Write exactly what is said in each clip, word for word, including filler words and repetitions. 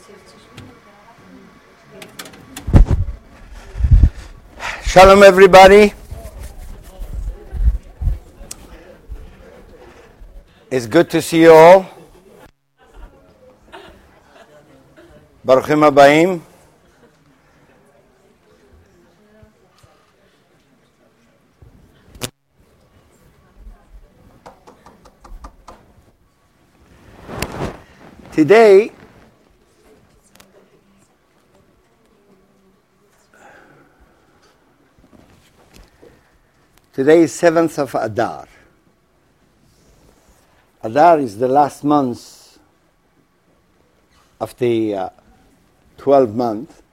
Shalom, everybody. It's good to see you all. Baruchim Habayim. Today, Today is seventh of Adar. Adar is the last month of the uh, twelve month.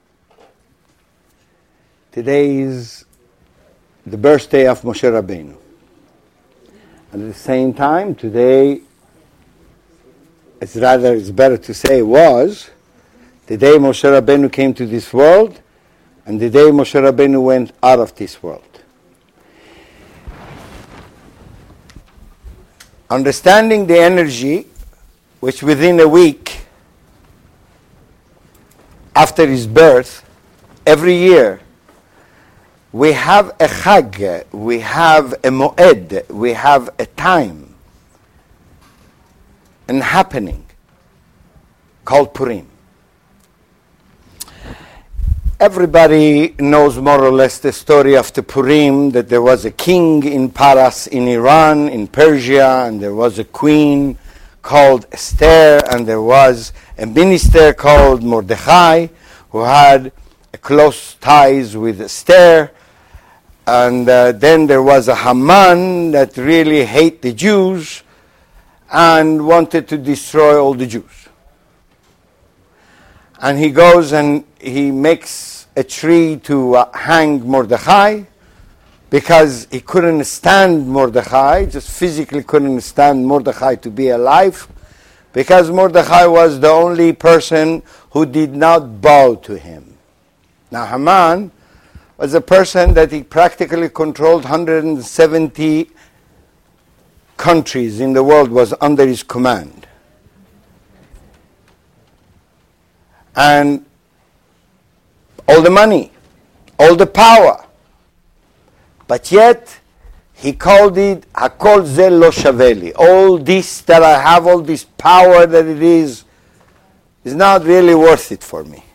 Today is the birthday of Moshe Rabbeinu. And at the same time, today, it's rather, it's better to say was, the day Moshe Rabbeinu came to this world, and the day Moshe Rabbeinu went out of this world. Understanding the energy, which within a week after his birth, every year, we have a chag, we have a moed, we have a time and happening called Purim. Everybody knows more or less the story of the Purim, that there was a king in Paras in Iran, in Persia, and there was a queen called Esther, and there was a minister called Mordechai who had close ties with Esther, and uh, then there was a Haman that really hated the Jews and wanted to destroy all the Jews. And he goes and he makes a tree to uh, hang Mordechai because he couldn't stand Mordechai, just physically couldn't stand Mordechai to be alive, because Mordechai was the only person who did not bow to him. Now Haman was a person that he practically controlled one hundred seventy countries in the world, was under his command. And all the money, all the power. But yet, he called it, Hakol ze lo shaveli. All this that I have, all this power that it is, is not really worth it for me.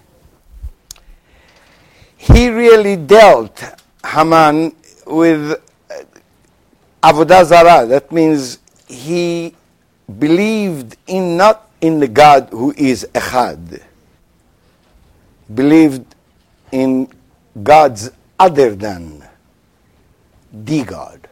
He really dealt, Haman, with Avodah Zarah. That means he believed in not in the God who is Echad. Believed in gods other than the God.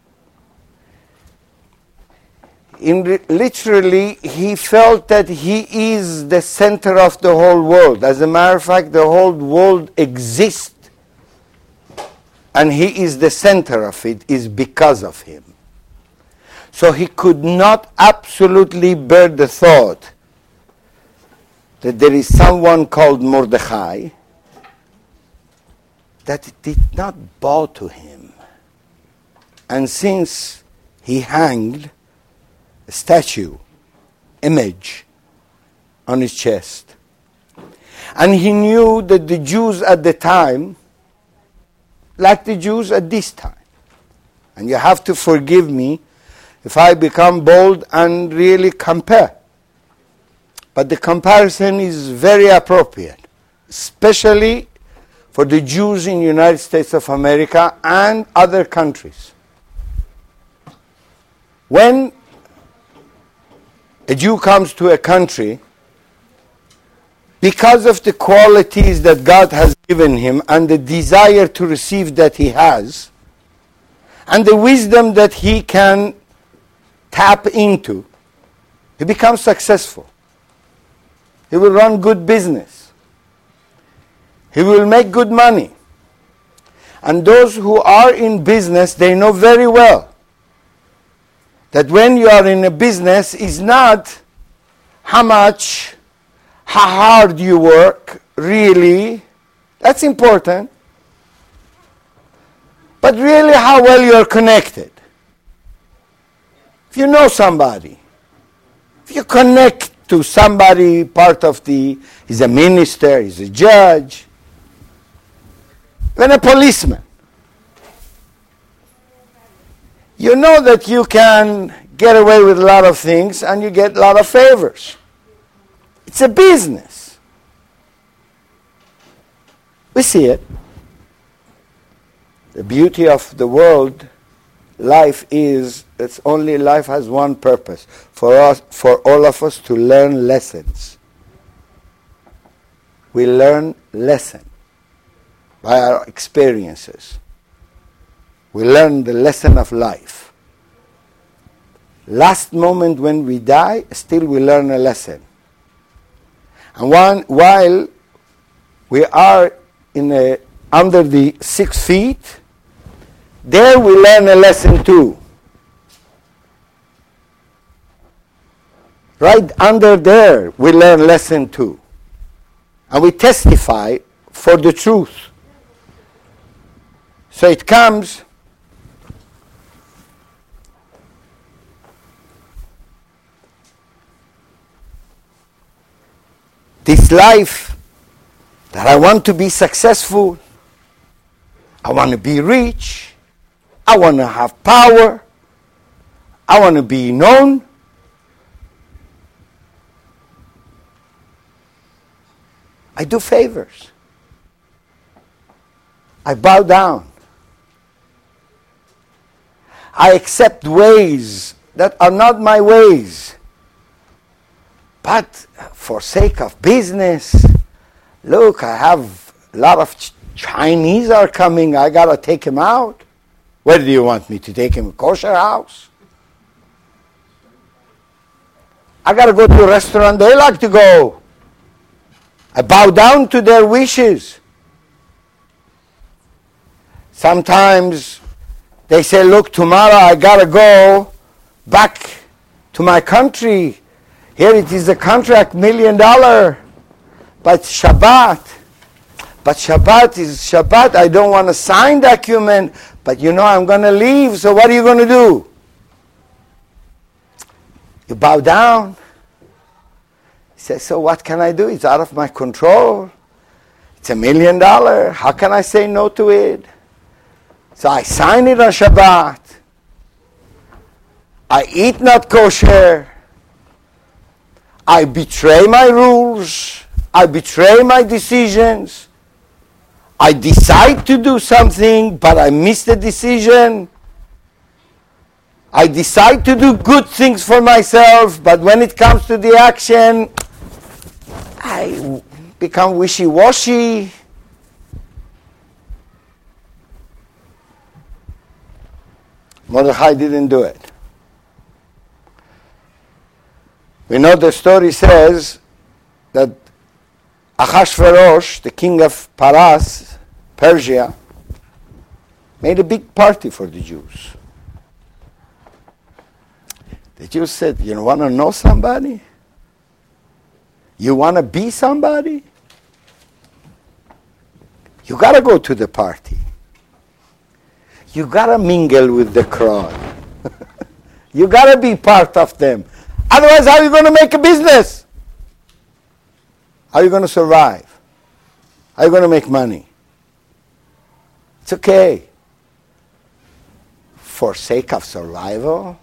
In re- literally, he felt that he is the center of the whole world. As a matter of fact, the whole world exists, and he is the center of it, is because of him. So he could not absolutely bear the thought that there is someone called Mordechai that did not bow to him. And since he hanged a statue, image, on his chest, and he knew that the Jews at the time, like the Jews at this time, and you have to forgive me if I become bold and really compare, but the comparison is very appropriate, especially for the Jews in the United States of America and other countries. When a Jew comes to a country, because of the qualities that God has given him and the desire to receive that he has, and the wisdom that he can tap into, he becomes successful. He will run good business. He will make good money. And those who are in business, they know very well that when you are in a business, it's not how much, how hard you work, really. That's important. But really how well you are connected. If you know somebody, if you connect to somebody, part of the, he's a minister, he's a judge, even a policeman. You know that you can get away with a lot of things and you get a lot of favors. It's a business. We see it. The beauty of the world, life is, it's only life has one purpose, for us, for all of us to learn lessons. We learn lesson by our experiences. We learn the lesson of life. Last moment when we die, still we learn a lesson. And one, while we are in a, under the six feet, there we learn a lesson too. Right under there we learn lesson two. And we testify for the truth. So it comes this life that I want to be successful, I want to be rich, I want to have power, I want to be known. I do favors. I bow down. I accept ways that are not my ways. But for sake of business, look, I have a lot of ch- Chinese are coming. I got to take them out. Where do you want me to take him? Kosher house? I got to go to a restaurant they like to go. I bow down to their wishes. Sometimes they say, look, tomorrow I got to go back to my country. Here it is a contract, million dollar, but Shabbat. But Shabbat is Shabbat. I don't want to sign document, but you know I'm going to leave, so what are you going to do? You bow down. He says, so what can I do? It's out of my control. It's a million dollar. How can I say no to it? So I sign it on Shabbat. I eat not kosher. I betray my rules. I betray my decisions. I decide to do something, but I miss the decision. I decide to do good things for myself, but when it comes to the action, I become wishy-washy. Mordechai didn't do it. We know the story says that Achashverosh, the king of Paras, Persia, made a big party for the Jews. The Jews said, you want to know somebody? You want to be somebody? You got to go to the party. You got to mingle with the crowd. You got to be part of them. Otherwise, how are you going to make a business? How are you going to survive? How are you going to make money? It's okay. For sake of survival?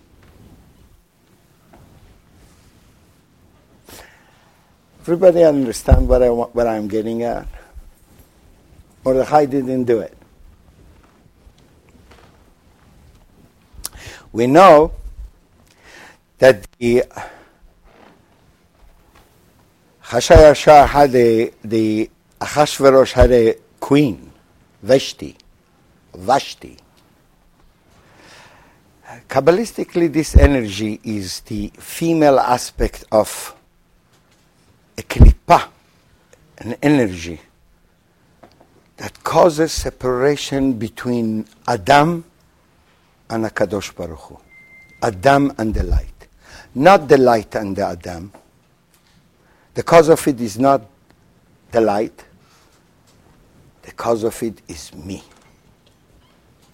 Everybody understand what I want, what I'm getting at? Mordechai didn't do it. We know that the Hashayashah had a, the Achashverosh had a queen, Vashti, Vashti. Kabbalistically, this energy is the female aspect of a klipa, an energy that causes separation between Adam and HaKadosh Baruch Hu. Adam and the light. Not the light and the Adam. The cause of it is not the light. The cause of it is me.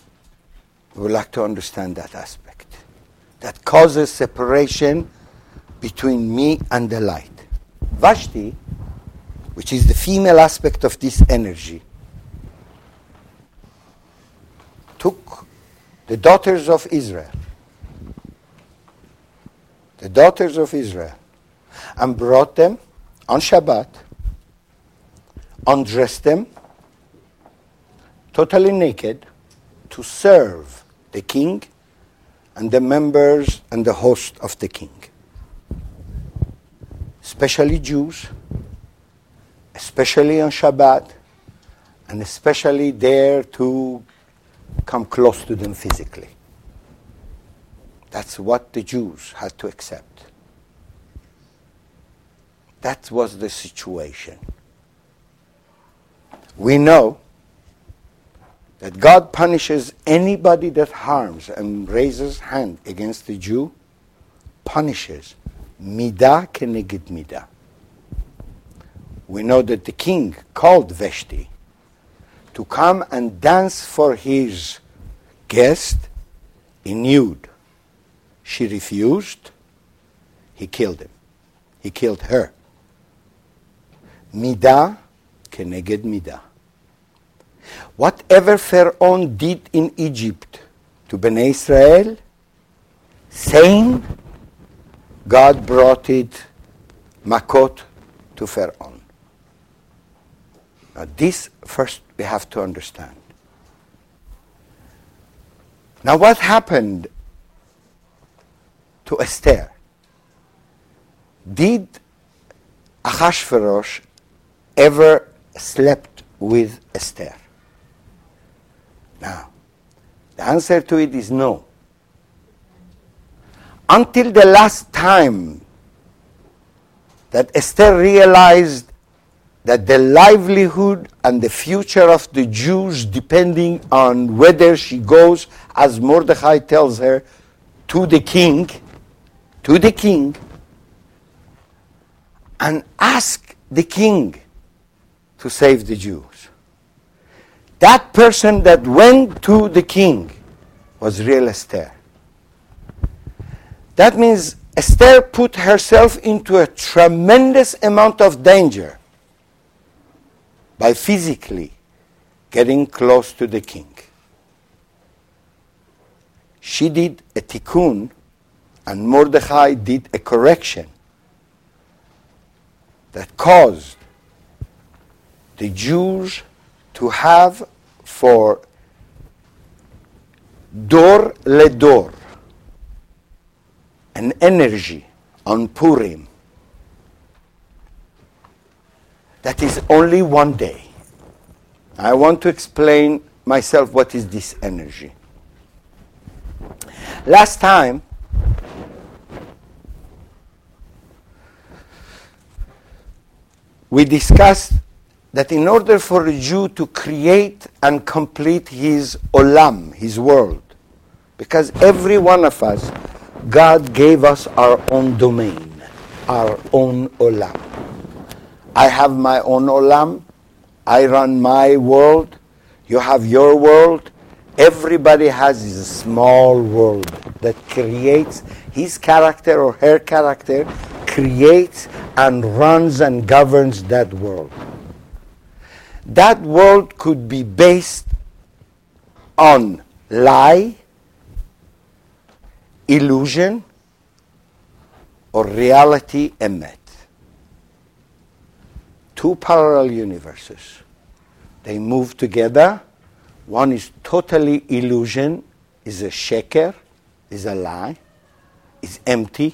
We would like to understand that aspect. That causes separation between me and the light. Vashti, which is the female aspect of this energy, took the daughters of Israel, the daughters of Israel, and brought them on Shabbat, undressed them, totally naked, to serve the king and the members and the host of the king. Especially Jews, especially on Shabbat, and especially there to come close to them physically. That's what the Jews had to accept. That was the situation. We know that God punishes anybody that harms and raises hand against the Jew, punishes midah keneged midah. We know that the king called Vashti to come and dance for his guest in nude. She refused. He killed him. He killed her. Midah keneged midah. Whatever Pharaoh did in Egypt to Bnei Israel, same, God brought it makot to Pharaoh. Now this first we have to understand. Now what happened to Esther? Did Ahasuerus ever slept with Esther? Now, the answer to it is no. Until the last time that Esther realized that the livelihood and the future of the Jews depending on whether she goes, as Mordechai tells her, to the king, to the king, and ask the king to save the Jews. That person that went to the king was real Esther. That means Esther put herself into a tremendous amount of danger by physically getting close to the king. She did a tikkun, and Mordechai did a correction that caused the Jews to have for dor ledor an energy on Purim that is only one day. I want to explain myself what is this energy. Last time we discussed that in order for a Jew to create and complete his olam, his world, because every one of us, God gave us our own domain, our own olam. I have my own olam, I run my world, you have your world. Everybody has his small world that creates his character or her character, creates and runs and governs that world. That world could be based on lie, illusion, or reality emet. Two parallel universes. They move together. One is totally illusion, is a sheker, is a lie, is empty.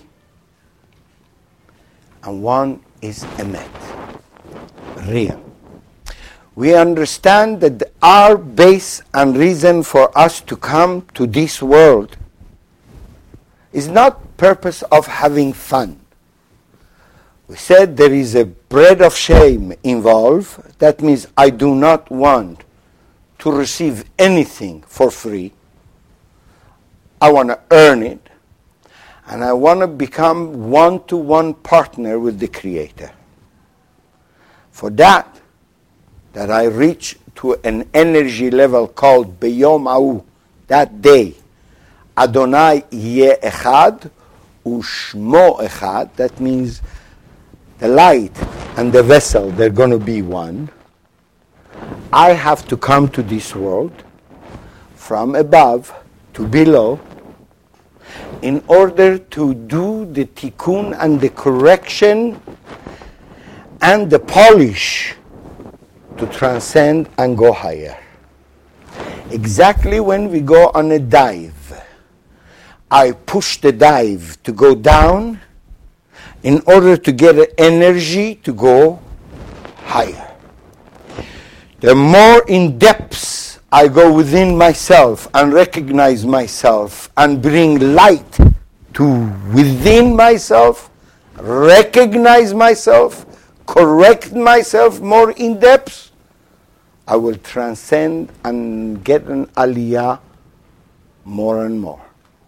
And one is emet, real. We understand that our base and reason for us to come to this world is not purpose of having fun. We said there is a bread of shame involved. That means I do not want to receive anything for free. I want to earn it. And I want to become one-to-one partner with the Creator. For that, that I reach to an energy level called Beyom Ha'u, that day, Adonai Yeh Echad, Ushmo echad, that means the light and the vessel, they're going to be one. I have to come to this world from above to below in order to do the tikkun and the correction and the polish to transcend and go higher. Exactly when we go on a dive, I push the dive to go down in order to get energy to go higher. The more in depths I go within myself and recognize myself and bring light to within myself, recognize myself, correct myself more in depth, I will transcend and get an aliyah more and more.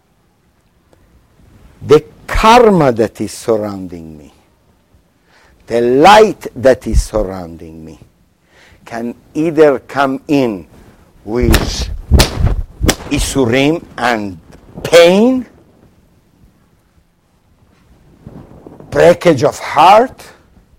The karma that is surrounding me, the light that is surrounding me, can either come in with isurim and pain, breakage of heart,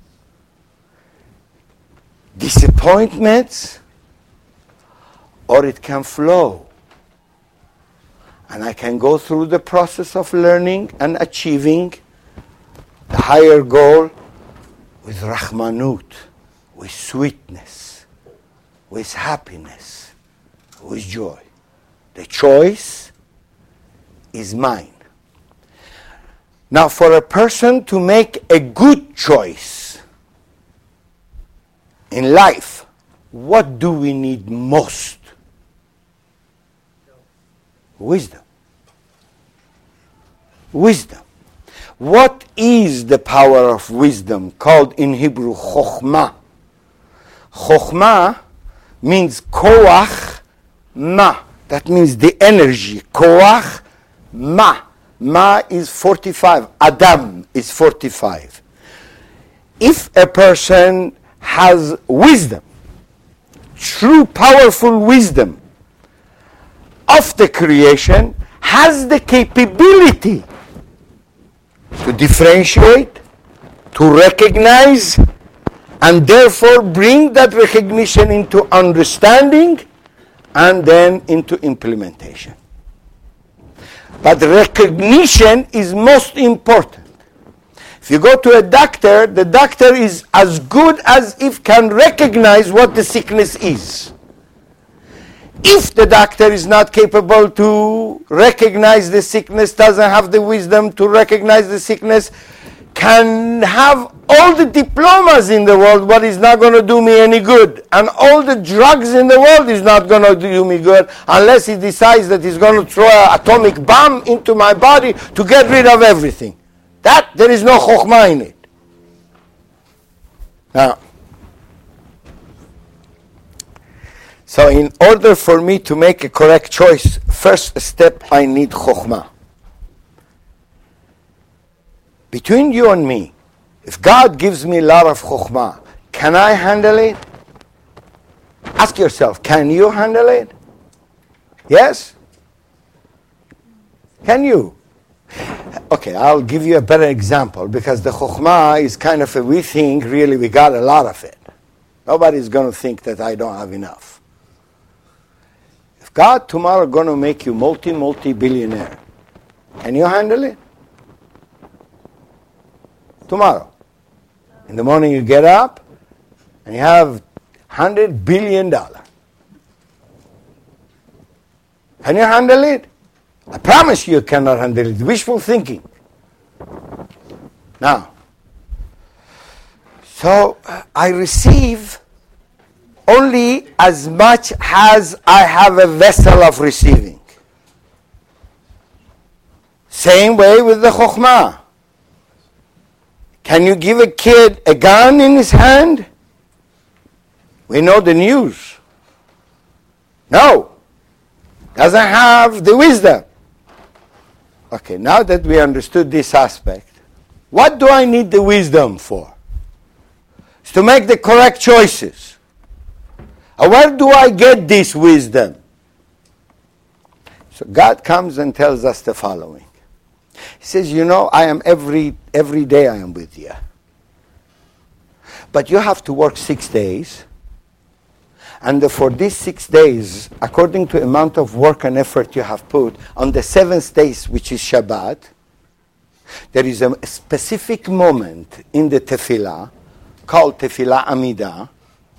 disappointments, or it can flow. And I can go through the process of learning and achieving the higher goal with rahmanut, with sweetness, with happiness, with joy. The choice is mine. Now, for a person to make a good choice in life, what do we need most? Wisdom. Wisdom. What is the power of wisdom, called in Hebrew chokhmah? Chokhmah means koach ma. That means the energy. Koach ma. Ma is forty-five. Adam is forty-five. If a person has wisdom, true powerful wisdom of the creation, has the capability to differentiate, to recognize, and therefore bring that recognition into understanding and then into implementation. But recognition is most important. If you go to a doctor, the doctor is as good as if can recognize what the sickness is. If the doctor is not capable to recognize the sickness, doesn't have the wisdom to recognize the sickness, can have all the diplomas in the world, but is not going to do me any good. And all the drugs in the world is not going to do me good unless he decides that he's going to throw an atomic bomb into my body to get rid of everything. That, there is no chokhmah in it. Now, so in order for me to make a correct choice, first step, I need chokhmah. Between you and me, if God gives me a lot of chokhmah, can I handle it? Ask yourself, can you handle it? Yes? Can you? Okay, I'll give you a better example, because the chokhmah is kind of a, we think really we got a lot of it. Nobody's going to think that I don't have enough. If God tomorrow going to make you multi, multi-billionaire, can you handle it? Tomorrow. In the morning you get up and you have one hundred billion dollars. Can you handle it? I promise you you cannot handle it. Wishful thinking. Now, so uh, I receive only as much as I have a vessel of receiving. Same way with the chokhmah. Can you give a kid a gun in his hand? We know the news. No. Doesn't have the wisdom. Okay, now that we understood this aspect, what do I need the wisdom for? It's to make the correct choices. And where do I get this wisdom? So God comes and tells us the following. He says, you know, I am every every day I am with you. But you have to work six days. And for these six days, according to the amount of work and effort you have put, on the seventh day, which is Shabbat, there is a specific moment in the tefillah called Tefillah Amidah,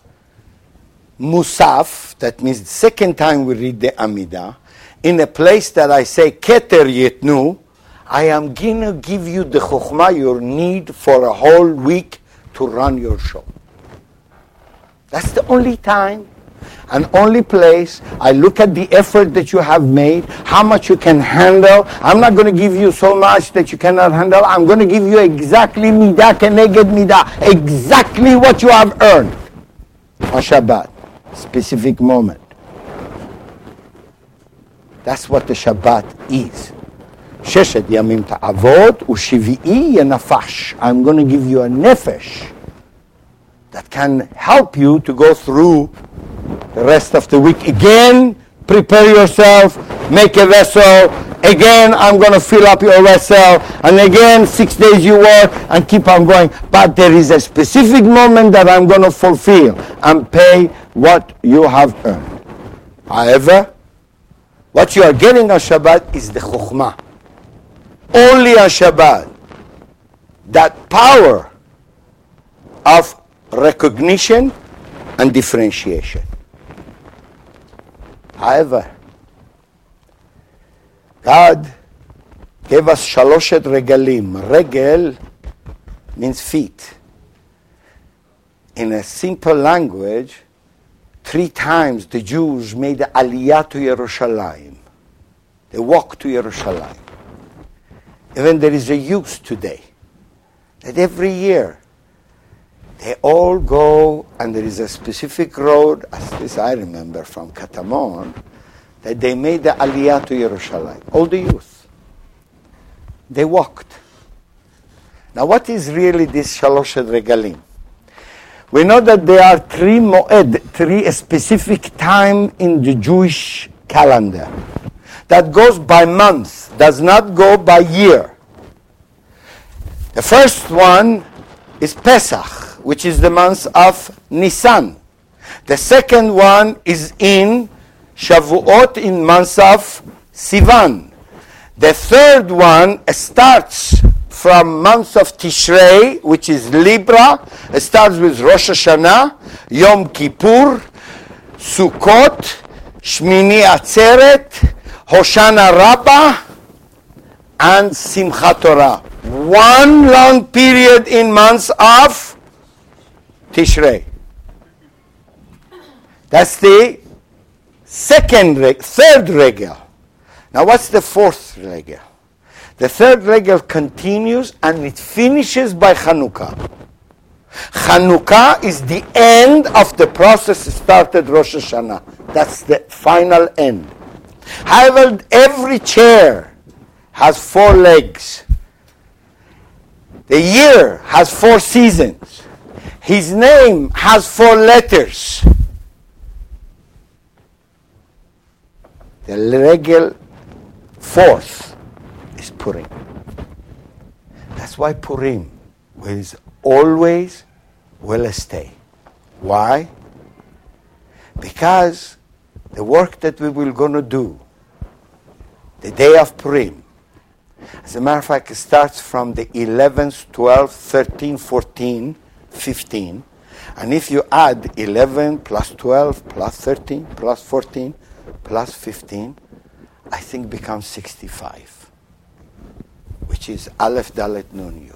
Musaf, that means the second time we read the Amidah, in a place that I say, Keter Yetnu, I am going to give you the chokhmah you need for a whole week to run your show. That's the only time and only place I look at the effort that you have made, how much you can handle. I'm not going to give you so much that you cannot handle. I'm going to give you exactly midah keneged midah, exactly what you have earned on Shabbat, specific moment. That's what the Shabbat is. Sheshet yamim ta'avod u'shivi'i yenafash. I'm going to give you a nefesh that can help you to go through the rest of the week. Again, prepare yourself, make a vessel. Again, I'm going to fill up your vessel. And again, six days you work and keep on going. But there is a specific moment that I'm going to fulfill and pay what you have earned. However, what you are getting on Shabbat is the chokhmah. Only on Shabbat. That power of recognition and differentiation. However, God gave us shaloshet regalim. Regel means feet. In a simple language, three times the Jews made the aliyah to Yerushalayim. They walked to Yerushalayim. Even there is a use today that every year they all go, and there is a specific road, as this I remember from Katamon, that they made the aliyah to Yerushalayim. All the youth. They walked. Now what is really this Shaloshet Regalim? We know that there are three moed, three specific time in the Jewish calendar that goes by month, does not go by year. The first one is Pesach, which is the month of Nisan. The second one is in Shavuot, in month of Sivan. The third one starts from month of Tishrei, which is Libra. It starts with Rosh Hashanah, Yom Kippur, Sukkot, Shmini Atzeret, Hoshana Rabbah, and Simchat Torah. One long period in months of Tishrei. That's the second, reg- third regel. Now what's the fourth regel? The third regel continues and it finishes by Chanukah. Chanukah is the end of the process that started Rosh Hashanah. That's the final end. However, every chair has four legs. The year has four seasons. His name has four letters. The regel fourth is Purim. That's why Purim is always will stay. Why? Because the work that we will going to do the day of Purim, as a matter of fact, it starts from the eleventh, twelfth, thirteenth, fourteenth, fifteen. And if you add eleven plus twelve plus thirteen plus fourteen plus fifteen, I think becomes sixty-five, which is Aleph Dalet Nun Yud.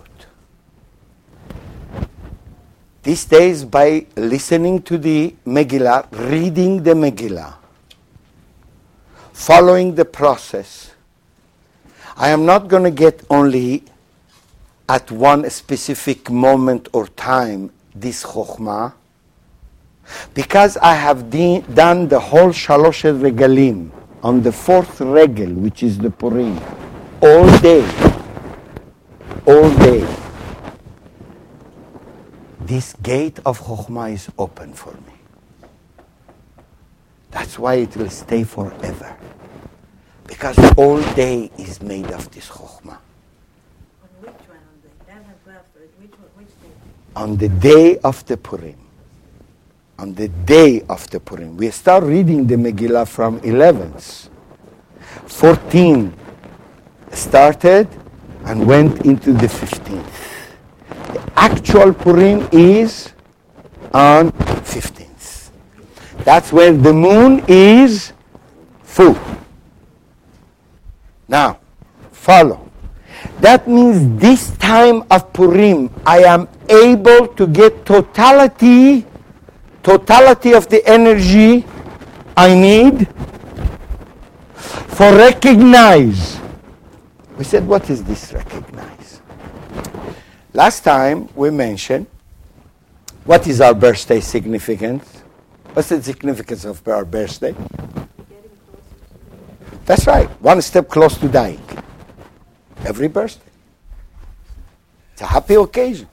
These days, by listening to the Megillah, reading the Megillah, following the process, I am not going to get only at one specific moment or time this chokhmah, because I have de- done the whole Shaloshet Regalim on the fourth regel, which is the Purim, all day, all day. This gate of chokhmah is open for me. That's why it will stay forever. Because all day is made of this chokhmah. on the day of the Purim. On the day of the Purim. We start reading the Megillah from eleventh. fourteen started and went into the fifteenth. The actual Purim is on fifteenth. That's where the moon is full. Now, follow. That means this time of Purim, I am able to get totality, totality of the energy I need for recognize. We said, what is this recognize? Last time we mentioned, what is our birthday significance? What's the significance of our birthday? That's right, one step close to dying. Every birthday. It's a happy occasion.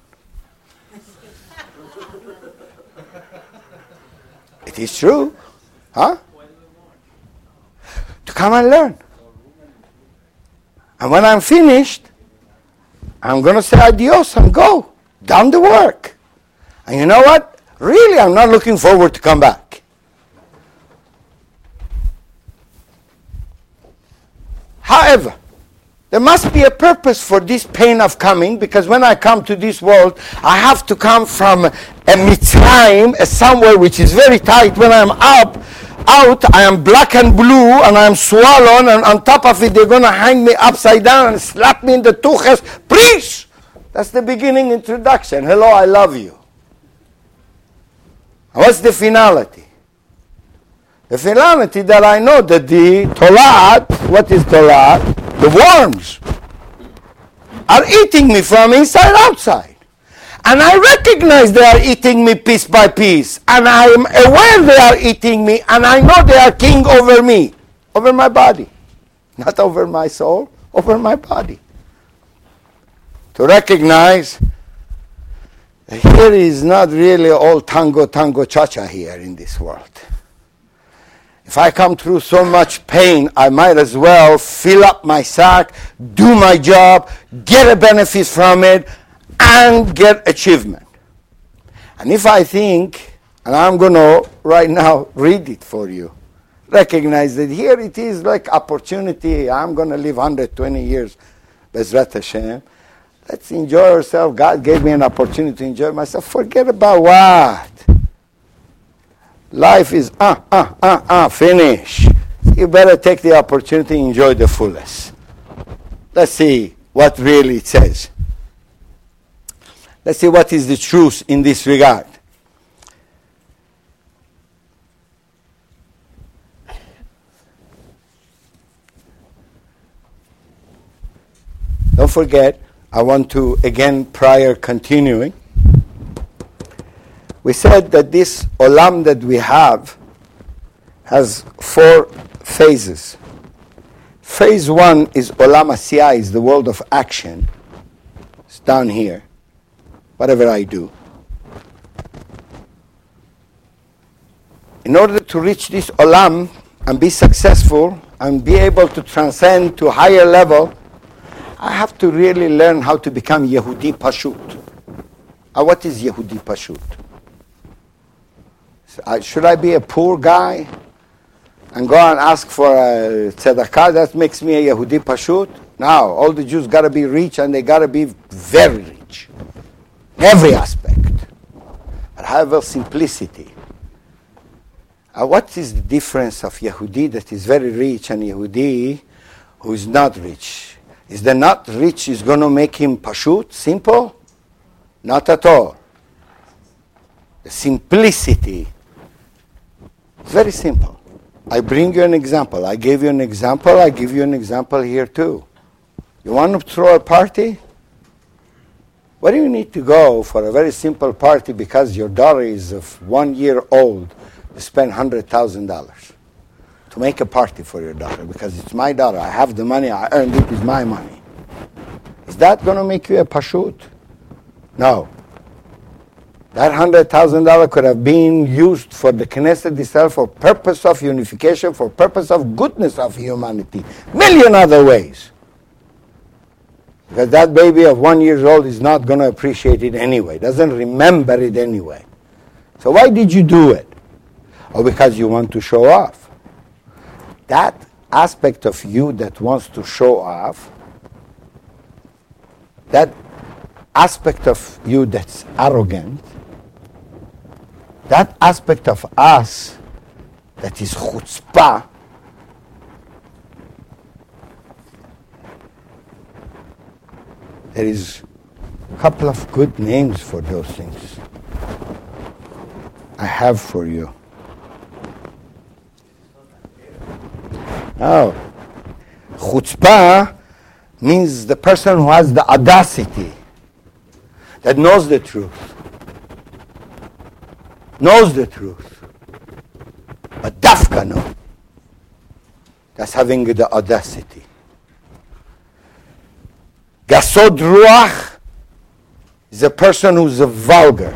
It is true. Huh? To come and learn. And when I'm finished, I'm going to say adios and go. Done the work. And you know what? Really, I'm not looking forward to come back. However, there must be a purpose for this pain of coming, because when I come to this world, I have to come from a Mitzrayim, a somewhere which is very tight. When I'm up, out, I am black and blue, and I am swollen, and on top of it, they're going to hang me upside down and slap me in the tuches. Please! That's the beginning introduction. Hello, I love you. And what's the finality? The finality that I know that the tolat, what is tolat? The worms are eating me from inside outside. And I recognize they are eating me piece by piece. And I am aware they are eating me, and I know they are king over me, over my body. Not over my soul, over my body. To recognize that here is not really all tango, tango, cha-cha here in this world. If I come through so much pain, I might as well fill up my sack, do my job, get a benefit from it, and get achievement. And if I think, and I'm going to right now read it for you, recognize that here it is like opportunity. I'm going to live one hundred twenty years, Bezrat Hashem. Let's enjoy ourselves. God gave me an opportunity to enjoy myself. Forget about what. Life is, ah, ah, ah, ah, finish. You better take the opportunity and enjoy the fullest. Let's see what really it says. Let's see what is the truth in this regard. Don't forget, I want to, again, prior continuing, we said that this olam that we have has four phases. Phase one is olam asiyah, is the world of action. It's down here, whatever I do. In order to reach this olam and be successful and be able to transcend to a higher level, I have to really learn how to become Yehudi Pashut. Uh, what is Yehudi Pashut? Uh, should I be a poor guy and go and ask for a tzedakah? That makes me a Yehudi Pashut? No, all the Jews got to be rich, and they got to be very rich. In every aspect. But however, simplicity. Uh, what is the difference of Yehudi that is very rich and Yehudi who is not rich? Is the not rich is going to make him Pashut, simple? Not at all. The simplicity. It's very simple. I bring you an example. I gave you an example. I give you an example here too. You want to throw a party? Where do you need to go for a very simple party because your daughter is of one year old to spend one hundred thousand dollars to make a party for your daughter? Because it's my daughter. I have the money. I earned it. It's my money. Is that going to make you a pashut? No. That one hundred thousand dollars could have been used for the Knesset itself for purpose of unification, for purpose of goodness of humanity. Million other ways. Because that baby of one year old is not going to appreciate it anyway, doesn't remember it anyway. So why did you do it? Or because you want to show off. That aspect of you that wants to show off, that aspect of you that's arrogant, that aspect of us that is chutzpah, there is a couple of good names for those things I have for you. Oh, chutzpah means the person who has the audacity, that knows the truth, knows the truth, but dafka no. That's having the audacity. Gasod ruach is a person who's a vulgar.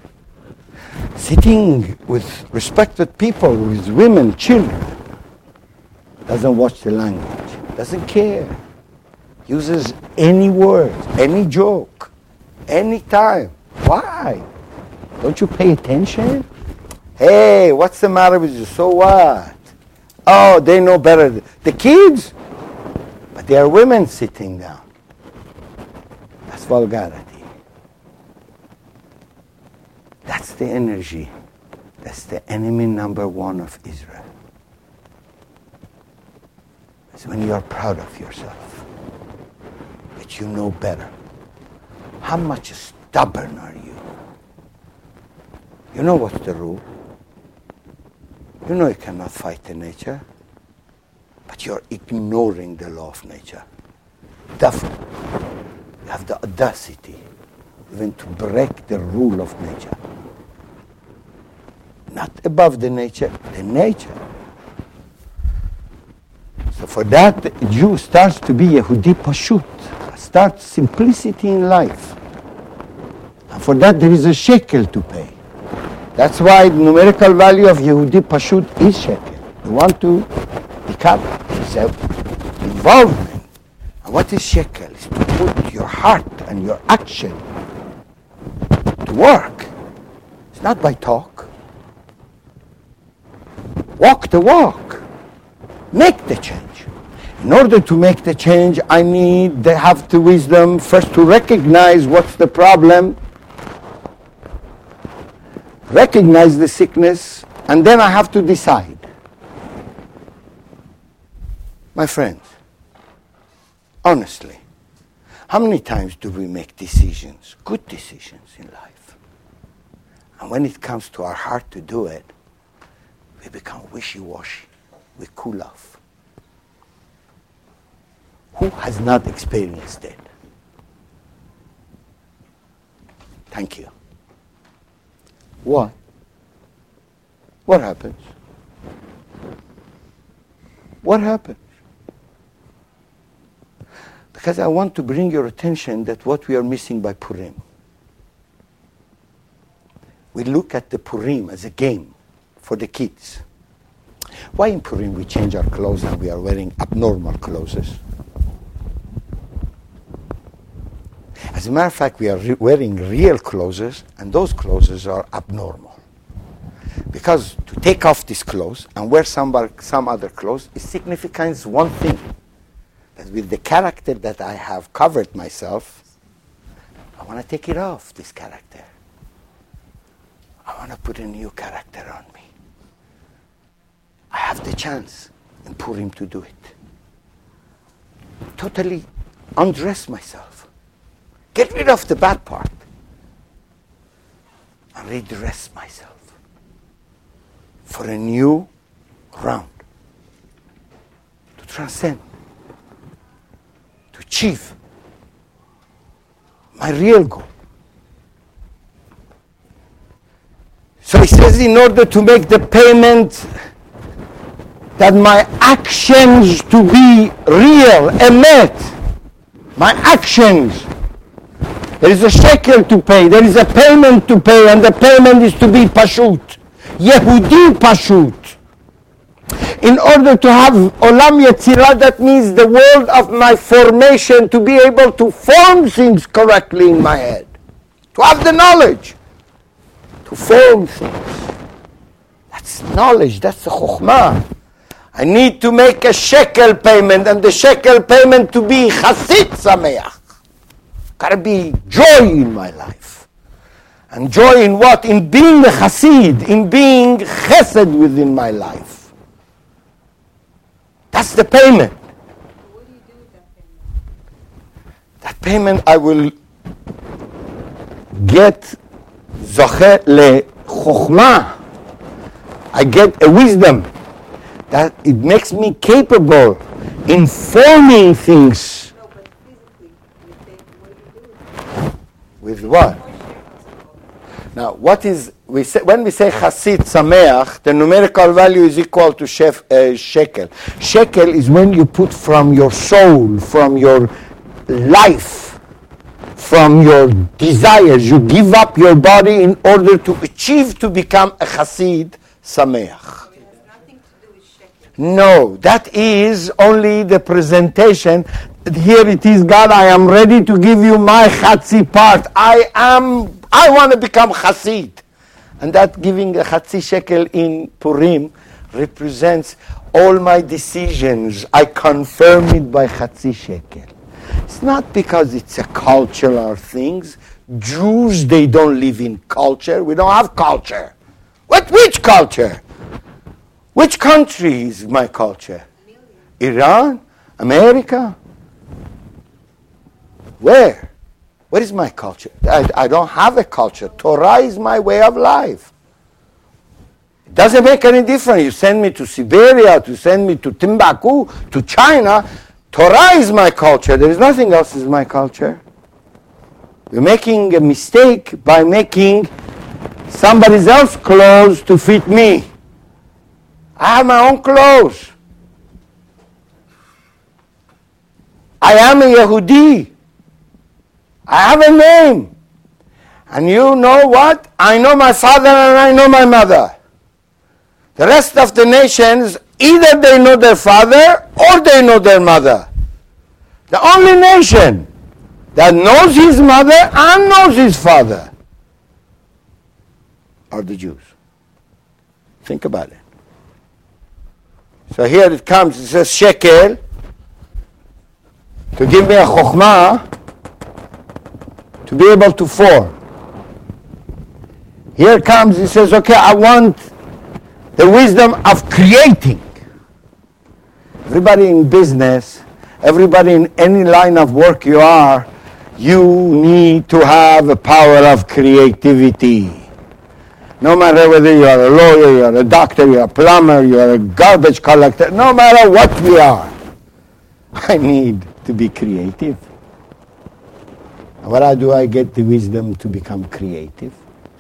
Sitting with respected people, with women, children, doesn't watch the language, doesn't care, uses any words, any joke, any time. Why? Don't you pay attention? Hey, what's the matter with you? So what? Oh, they know better. The kids? But they are women sitting down. That's vulgarity. That's the energy. That's the enemy number one of Israel. It's when you are proud of yourself, that you know better. How much stubborn are you? You know what's the rule. You know you cannot fight the nature, but you're ignoring the law of nature. Definitely. You have the audacity even to break the rule of nature. Not above the nature, the nature. So for that, the Jew starts to be Yehudi Pashut, starts simplicity in life. And for that, there is a shekel to pay. That's why the numerical value of Yehudi Pashut is shekel. You want to become, it's an involvement. And what is shekel? It's to put your heart and your action to work. It's not by talk. Walk the walk. Make the change. In order to make the change, I need to have the wisdom first to recognize what's the problem, recognize the sickness, and then I have to decide. My friends, honestly, how many times do we make decisions, good decisions in life? And when it comes to our heart to do it, we become wishy-washy. We cool off. Who has not experienced it? Thank you. What? What happens? What happens? Because I want to bring your attention that what we are missing by Purim. We look at the Purim as a game for the kids. Why in Purim we change our clothes and we are wearing abnormal clothes? As a matter of fact, we are re- wearing real clothes, and those clothes are abnormal. Because to take off these clothes and wear some, some other clothes, it signifies one thing. That with the character that I have covered myself, I want to take it off, this character. I want to put a new character on me. I have the chance in Purim to do it. Totally undress myself. Get rid of the bad part. And redress myself for a new round. To transcend. To achieve my real goal. So he says, in order to make the payment, that my actions to be real, emet, my actions, there is a shekel to pay, there is a payment to pay, and the payment is to be pashut, Yehudi pashut. In order to have Olam Yetzirah, that means the world of my formation, to be able to form things correctly in my head. To have the knowledge. To form things. That's knowledge, that's the chokhmah. I need to make a shekel payment, and the shekel payment to be Chasid Sameach. Gotta be joy in my life. And joy in what? In being a Chasid, in being chesed within my life. That's the payment. What do you do with that payment? That payment I will get zoche le chokhmah. I get a wisdom that it makes me capable in forming things. No, but physically, you think, what do you do with With it? what? Now, what is we say when we say Chasid Sameach? The numerical value is equal to shef, uh, shekel. Shekel is when you put from your soul, from your life, from your desires. You give up your body in order to achieve to become a Chasid Sameach. So it has nothing to do with shekel. No, that is only the presentation. Here it is, God, I am ready to give you my Chatzi part. I am, I want to become Chassid. And that giving a Chatzi shekel in Purim represents all my decisions. I confirm it by Chatzi shekel. It's not because it's a cultural thing. Jews, they don't live in culture. We don't have culture. What? Which culture? Which country is my culture? Iran? America? Where? What is my culture? I, I don't have a culture. Torah is my way of life. It doesn't make any difference. You send me to Siberia, to send me to Timbuktu, to China. Torah is my culture. There is nothing else is my culture. You're making a mistake by making somebody else's clothes to fit me. I have my own clothes. I am a Yehudi. I have a name. And you know what? I know my father and I know my mother. The rest of the nations, either they know their father or they know their mother. The only nation that knows his mother and knows his father are the Jews. Think about it. So here it comes, it says shekel, to give me a chokhmah, to be able to form. Here comes, he says, okay, I want the wisdom of creating. Everybody in business, everybody in any line of work you are, you need to have a power of creativity. No matter whether you are a lawyer, you are a doctor, you are a plumber, you are a garbage collector, no matter what we are, I need to be creative. Where do I get the wisdom to become creative?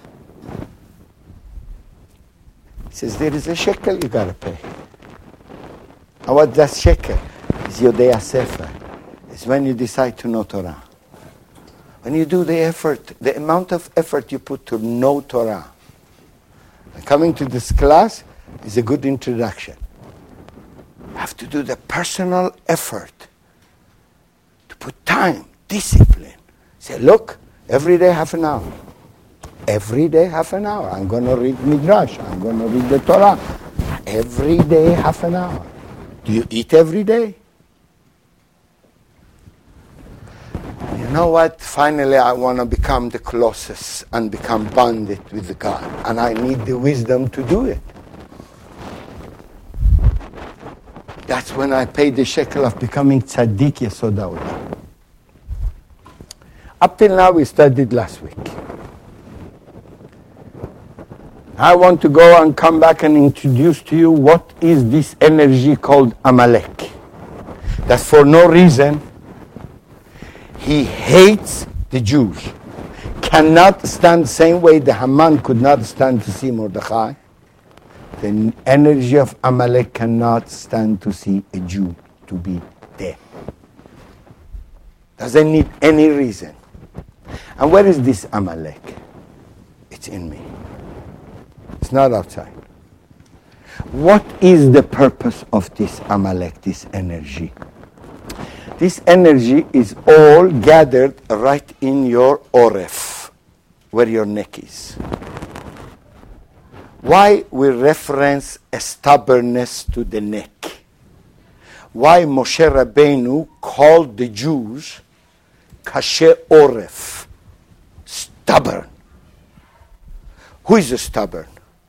He says, there is a shekel you got to pay. And what that shekel? Is Yodei Sefer. It's when you decide to know Torah. When you do the effort, the amount of effort you put to know Torah. And coming to this class is a good introduction. You have to do the personal effort to put time, discipline. Say, look, every day half an hour. Every day half an hour. I'm going to read Midrash. I'm going to read the Torah. Every day half an hour. Do you eat every day? You know what? Finally, I want to become the closest and become bonded with God. And I need the wisdom to do it. That's when I pay the shekel of becoming tzaddik yesod ha'olam. Up till now, we studied last week. I want to go and come back and introduce to you what is this energy called Amalek. That for no reason, he hates the Jews. Cannot stand the same way the Haman could not stand to see Mordechai. The energy of Amalek cannot stand to see a Jew to be there. Doesn't need any reason. And where is this Amalek? It's in me. It's not outside. What is the purpose of this Amalek, this energy? This energy is all gathered right in your oref, where your neck is. Why we reference a stubbornness to the neck? Why Moshe Rabbeinu called the Jews kashe oref, stubborn? Who is a stubborn?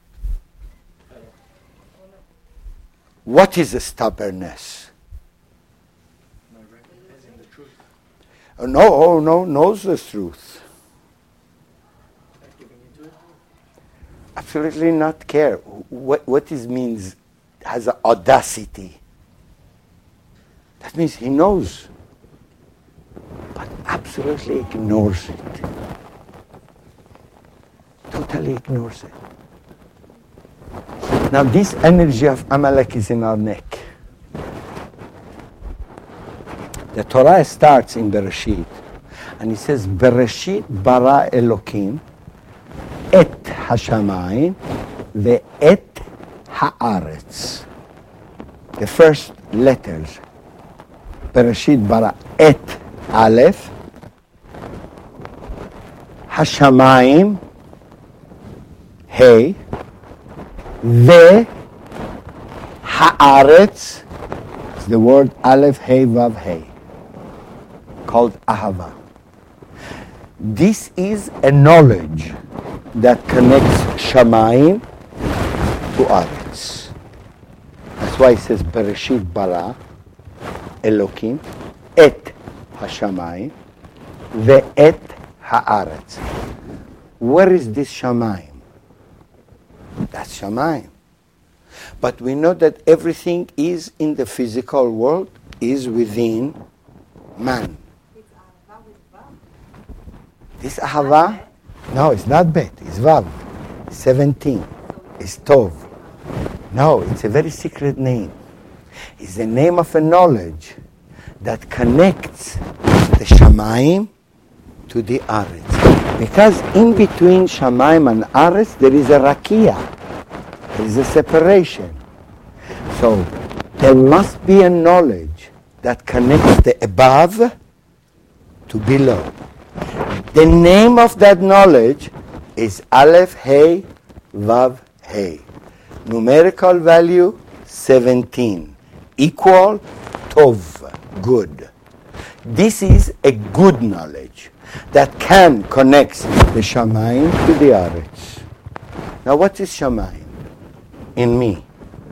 What is a stubbornness? Not recognizing the truth. Oh, no, oh, no, knows the truth. Not giving into it. Absolutely not care. What what is means has a audacity. That means he knows, but absolutely ignores it. Totally ignores it. Now this energy of Amalek is in our neck. The Torah starts in Bereshit, and it says, Bereshit bara Elokim et hashamayim ve'et haaretz. The first letters, Bereshit bara et aleph, hashamayim, hey, ve haaretz, is the word aleph, hey, vav, hey, called ahava. This is a knowledge that connects shamayim to aretz. That's why it says Bereshit bara Elokim et hashamayim ve'et haaretz. Where is this shamayim? That's shamayim. But we know that everything is in the physical world, is within man. It's ahava with vav. This ahava, no, it's not bet, it's vav. seventeen, it's tov. No, it's a very secret name. It's the name of a knowledge that connects the shamayim to the aretz. Because in between shamayim and aretz there is a rakia, there is a separation. So there must be a knowledge that connects the above to below. The name of that knowledge is Aleph, Hey, Vav, Hey. Numerical value seventeen. Equal Tov, good. This is a good knowledge that can connect the Shamayim to the Aretz. Now what is Shamayim? In me.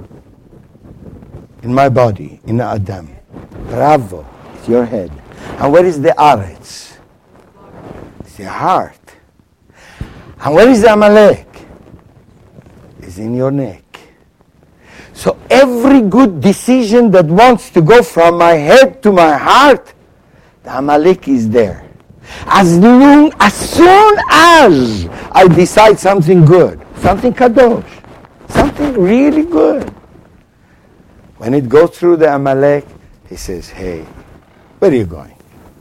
In my body, in Adam. Bravo, it's your head. And where is the Aretz? It's the heart. And where is the Amalek? It's in your neck. So every good decision that wants to go from my head to my heart, the Amalek is there. As long, as soon as I decide something good, something kadosh, something really good, when it goes through the Amalek, he says, hey, where are you going?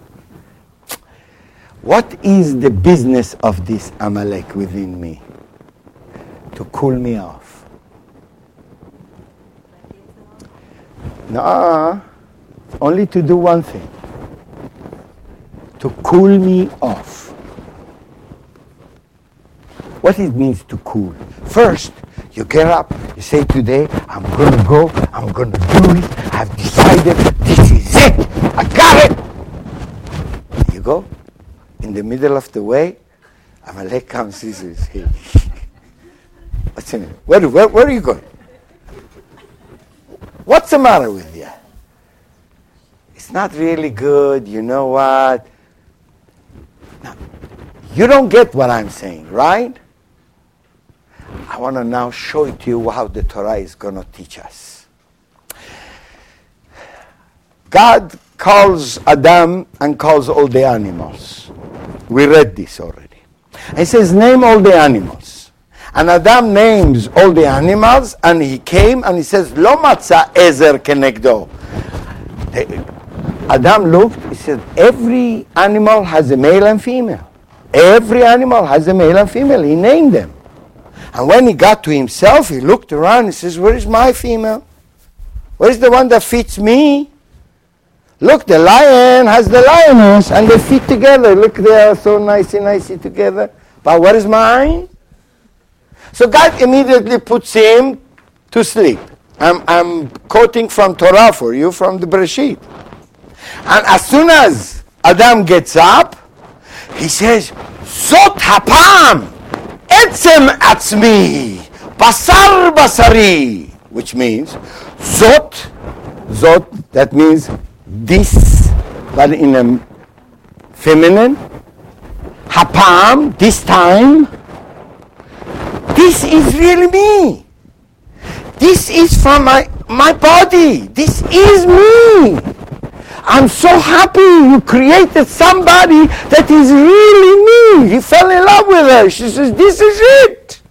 What is the business of this Amalek within me? To cool me off. No, only to do one thing. To cool me off. What it means to cool? First, you get up, you say today, I'm going to go, I'm going to do it, I've decided, this is it, I got it. You go, in the middle of the way, Amalek comes, he says, hey, what's in it? Where, where, where are you going? What's the matter with you? It's not really good, you know what? Now, you don't get what I'm saying, right? I want to now show it to you how the Torah is going to teach us. God calls Adam and calls all the animals. We read this already. He says, name all the animals. And Adam names all the animals, and he came and he says, Lo matza ezer kenegdo. Adam looked, he said, every animal has a male and female. Every animal has a male and female. He named them. And when he got to himself, he looked around and says, where is my female? Where is the one that fits me? Look, the lion has the lioness, and they fit together. Look, they are so nicey, nicey together. But what is mine? So God immediately puts him to sleep. I'm, I'm quoting from Torah for you, from the Bereshit. And as soon as Adam gets up, he says, Zot hapam, etzem atzmi, basar basari, which means, Zot, Zot, that means this, but in a feminine. Hapam, this time. This is really me. This is from my, my body. This is me. I'm so happy you created somebody that is really me. He fell in love with her. She says, this is it.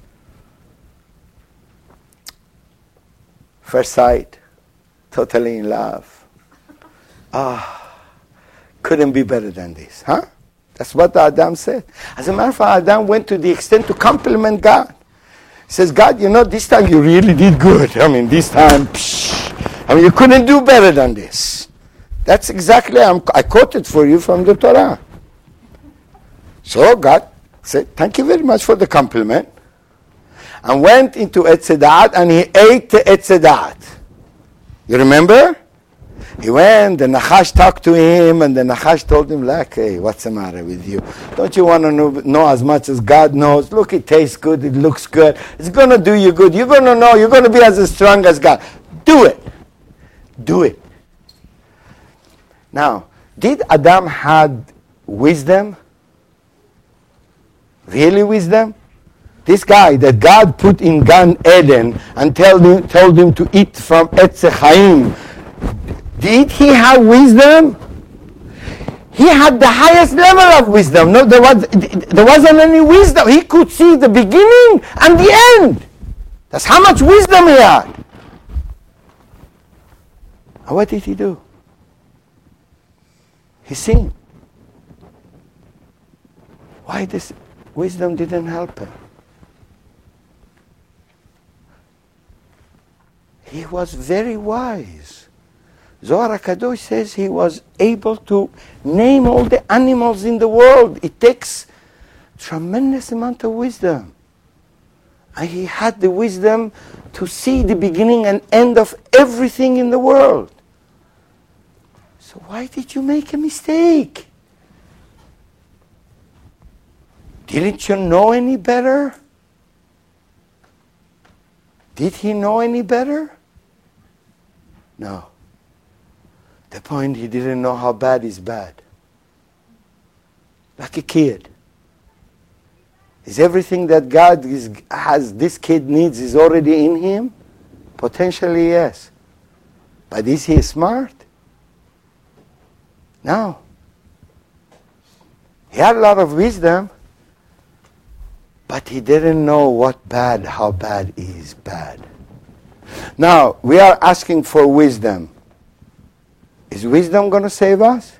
First sight, totally in love. Ah, couldn't be better than this, huh? That's what Adam said. As a matter of fact, Adam went to the extent to compliment God. He says, God, you know, this time you really did good. I mean, this time, psh, I mean, you couldn't do better than this. That's exactly, I'm, I quoted for you from the Torah. So God said, thank you very much for the compliment. And went into Etz Da'at and he ate the Etz Da'at. You remember? He went, the Nachash talked to him, and the Nachash told him, like, hey, what's the matter with you? Don't you want to know, know as much as God knows? Look, it tastes good, it looks good. It's going to do you good. You're going to know, you're going to be as strong as God. Do it. Do it. Now, did Adam had wisdom? Really wisdom? This guy that God put in Gan Eden and told him, told him to eat from Etz Chaim, did he have wisdom? He had the highest level of wisdom. No, there was there wasn't any wisdom. He could see the beginning and the end. That's how much wisdom he had. And what did he do? He sinned. Why this wisdom didn't help him? He was very wise. Zohar HaKadosh says he was able to name all the animals in the world. It takes tremendous amount of wisdom. And he had the wisdom to see the beginning and end of everything in the world. So why did you make a mistake? Didn't you know any better? Did he know any better? No. The point, he didn't know how bad is bad. Like a kid. Is everything that God is, has, this kid needs is already in him? Potentially, yes. But is he smart? No. He had a lot of wisdom, but he didn't know what bad, how bad is bad. Now, we are asking for wisdom. Is wisdom going to save us?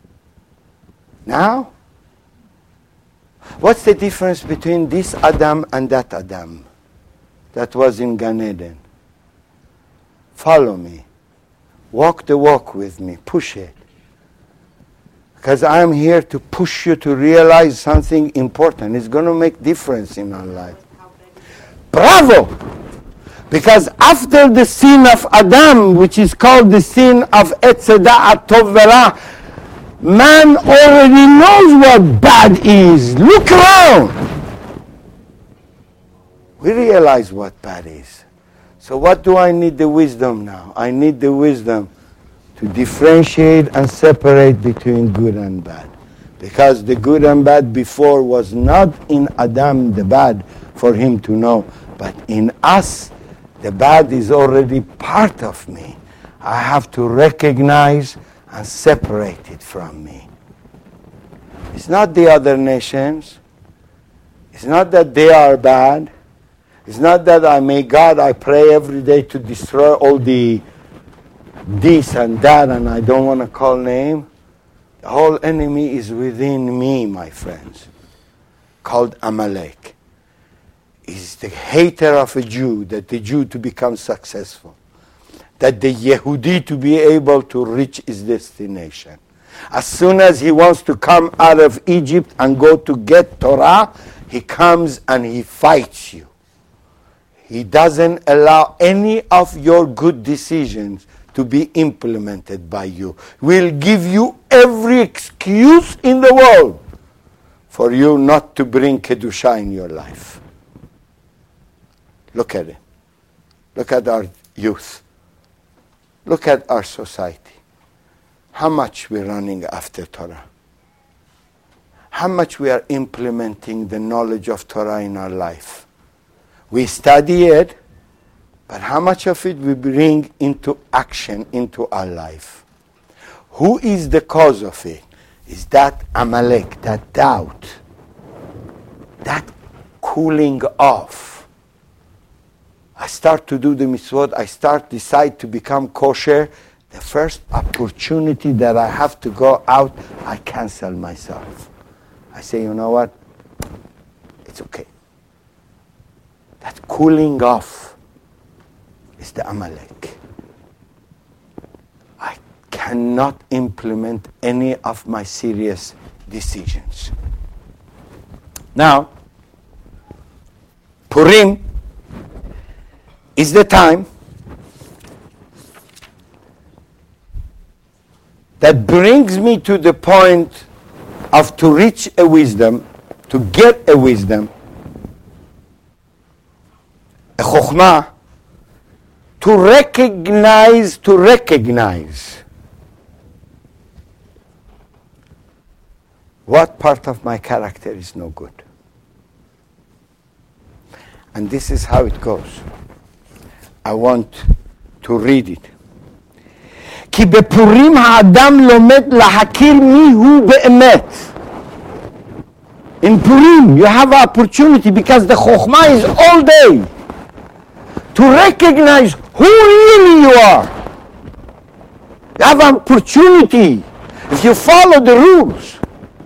Now? What's the difference between this Adam and that Adam that was in Gan Eden? Follow me. Walk the walk with me. Push it. Because I'm here to push you to realize something important. It's going to make difference in our life. Bravo! Because after the sin of Adam, which is called the sin of Etz Da'at Tov Verah, man already knows what bad is. Look around. We realize what bad is. So what do I need the wisdom now? I need the wisdom to differentiate and separate between good and bad. Because the good and bad before was not in Adam, the bad, for him to know, but in us. The bad is already part of me. I have to recognize and separate it from me. It's not the other nations. It's not that they are bad. It's not that I may God, I pray every day to destroy all the this and that, and I don't want to call name. The whole enemy is within me, my friends, called Amalek. is the hater of a Jew, that the Jew to become successful, that the Yehudi to be able to reach his destination. As soon as he wants to come out of Egypt and go to get Torah, he comes and he fights you. He doesn't allow any of your good decisions to be implemented by you. Will give you every excuse in the world for you not to bring Kedusha in your life. Look at it. Look at our youth. Look at our society. How much we're running after Torah. How much we are implementing the knowledge of Torah in our life. We study it, but how much of it we bring into action, into our life? Who is the cause of it? Is that Amalek, that doubt, that cooling off. I start to do the mitzvot, I start, decide to become kosher. The first opportunity that I have to go out, I cancel myself. I say, you know what? It's okay. That cooling off is the Amalek. I cannot implement any of my serious decisions. Now, Purim is the time that brings me to the point of to reach a wisdom, to get a wisdom, a chokhmah, to recognize, to recognize what part of my character is no good. And this is how it goes. I want to read it. כי בפורים האדם לומד להכיר מי הוא באמת. In Purim, you have an opportunity because the chokhmah is all day to recognize who really you are. You have an opportunity, if you follow the rules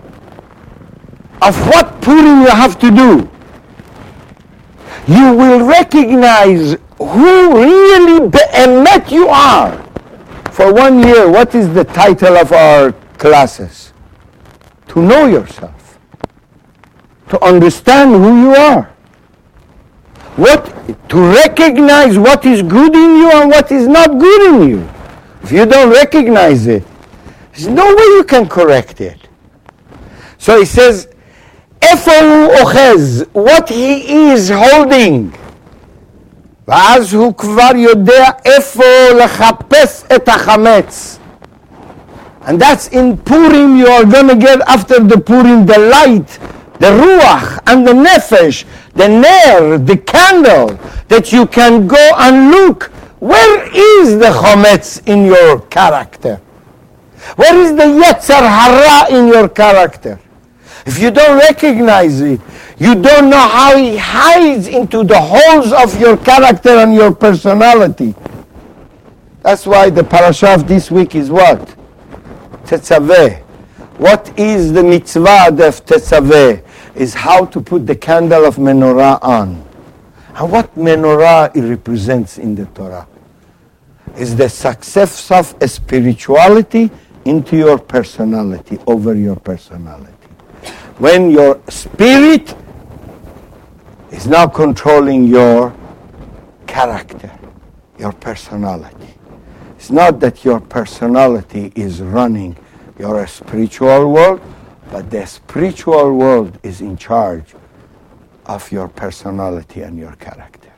of what Purim you have to do, you will recognize who really be'emet you are. For one year, what is the title of our classes? To know yourself. To understand who you are. What, to recognize what is good in you and what is not good in you. If you don't recognize it, there's no way you can correct it. So he says, איפה הוא אוחז, what he is holding. ואז הוא כבר יודע איפה לחפש את החמץ. And that's in Purim, you are going to get after the Purim the light, the ruach and the nefesh, the ner, the candle, that you can go and look. Where is the chametz in your character? Where is the yetzer hara in your character? If you don't recognize it, you don't know how he hides into the holes of your character and your personality. That's why the parasha of this week is what? Tetzaveh. What is the mitzvah of Tetzaveh? Is how to put the candle of menorah on. And what menorah it represents in the Torah? Is the success of a spirituality into your personality, over your personality. When your spirit is now controlling your character, your personality. It's not that your personality is running your spiritual world, but the spiritual world is in charge of your personality and your character.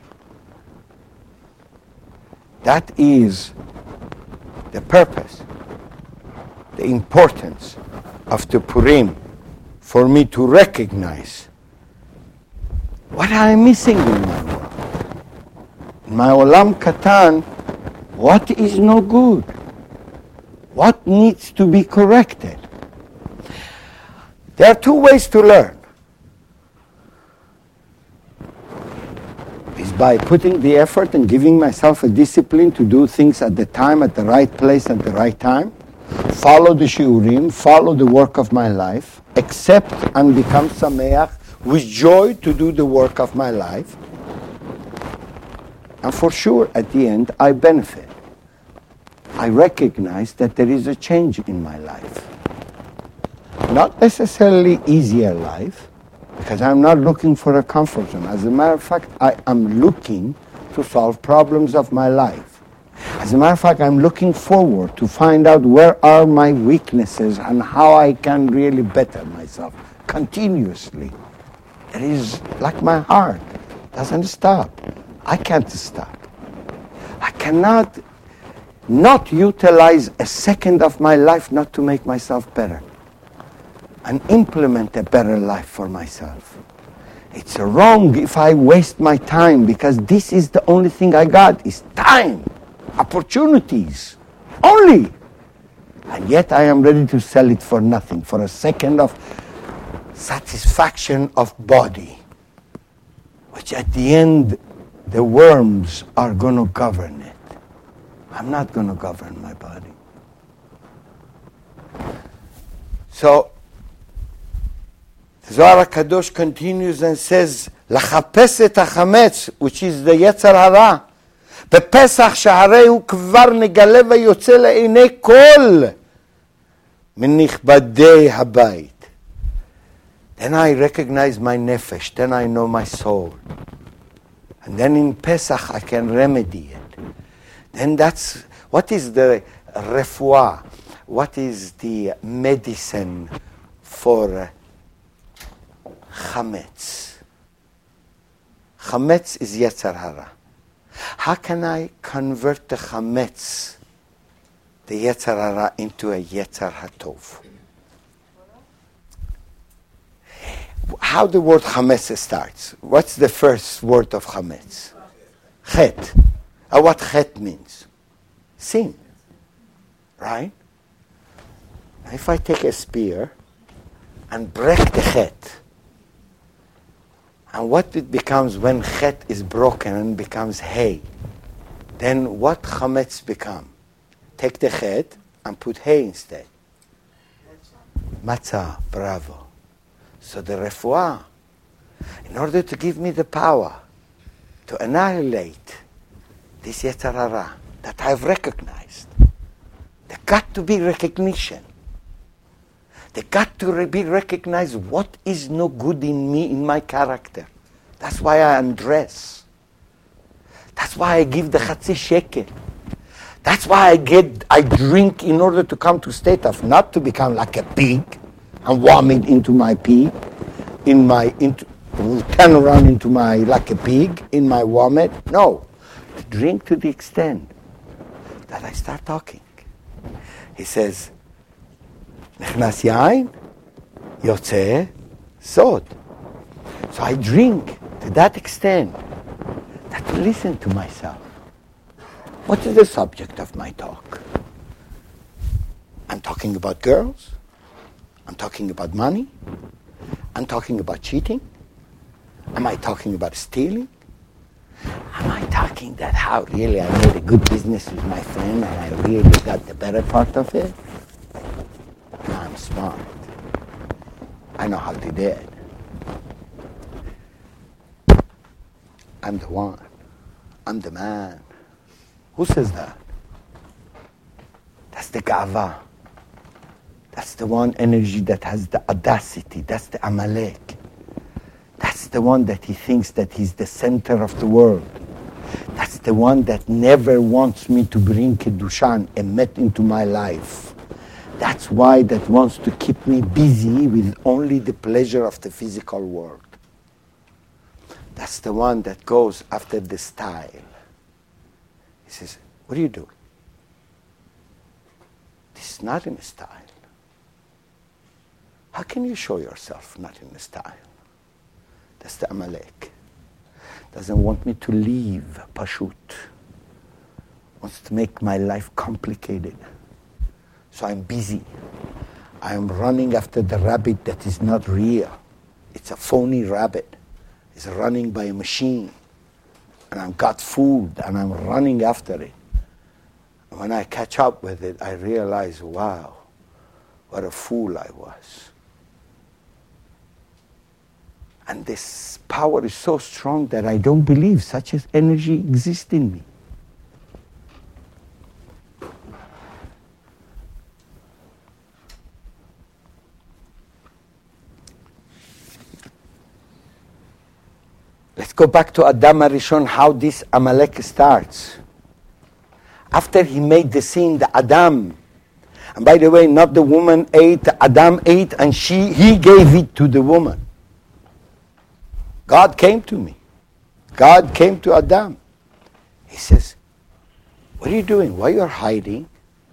That is the purpose, the importance of the Purim, for me to recognize what I am missing in my world. In my olam katan, what is no good? What needs to be corrected? There are two ways to learn. Is by putting the effort and giving myself a discipline to do things at the time, at the right place, at the right time. Follow the shiurim, follow the work of my life, accept and become sameach with joy to do the work of my life. And for sure, at the end, I benefit. I recognize that there is a change in my life. Not necessarily easier life, because I'm not looking for a comfort zone. As a matter of fact, I am looking to solve problems of my life. As a matter of fact, I'm looking forward to find out where are my weaknesses and how I can really better myself continuously. It is like my heart doesn't stop. I can't stop. I cannot not utilize a second of my life not to make myself better and implement a better life for myself. It's wrong if I waste my time, because this is the only thing I got is time, opportunities, only. And yet I am ready to sell it for nothing, for a second of satisfaction of body, which at the end the worms are going to govern it. I'm not going to govern my body. So the Zohar HaKadosh continues and says, לחפש את החמץ, which is the יצר הרע, בפסח שהרי הוא כבר נגלה ויוצא לעיני כל מנכבדי הבית. Then I recognize my nefesh, then I know my soul. And then in Pesach I can remedy it. Then that's, what is the refuah? What is the medicine for chametz? Chametz is yetzer hara. How can I convert the chametz, the yetzer hara, into a yetzer hatov? How the word chametz starts? What's the first word of chametz? Chet. Uh, what chet means? Sin. Right? If I take a spear and break the chet, and what it becomes when chet is broken and becomes hay, then what chametz become? Take the chet and put hay instead. Matzah, bravo. So the refuah, in order to give me the power to annihilate this yetzer hara that I've recognized, there got to be recognition. There got to re- be recognized what is no good in me, in my character. That's why I undress. That's why I give the chatzi shekel. That's why I get, I drink in order to come to state of not to become like a pig and vomit into my pee, in my, into, turn around into my, like a pig, in my vomit. No, to drink to the extent that I start talking. He says, נכנס יין, יוצא סוד. So I drink to that extent that to listen to myself. What is the subject of my talk? I'm talking about girls. I'm talking about money. I'm talking about cheating. Am I talking about stealing? Am I talking that how really I made a good business with my friend and I really got the better part of it? I'm smart. I know how to do it. I'm the one. I'm the man. Who says that? That's the gava. That's the one energy that has the audacity. That's the Amalek. That's the one that he thinks that he's the center of the world. That's the one that never wants me to bring Kedushan, Emet, into my life. That's why that wants to keep me busy with only the pleasure of the physical world. That's the one that goes after the style. He says, what are you doing? This is not in a style. How can you show yourself not in a style? That's the Amalek. Doesn't want me to live pashut. Wants to make my life complicated. So I'm busy. I am running after the rabbit that is not real. It's a phony rabbit. It's running by a machine. And I've got food and I'm running after it. And when I catch up with it, I realize, wow, what a fool I was. And this power is so strong that I don't believe such an energy exists in me. Let's go back to Adam Arishon, how this Amalek starts. After he made the sin, the Adam, and by the way, not the woman ate, Adam ate, and she he gave it to the woman. God came to me. God came to Adam. He says, what are you doing? Why you're hiding?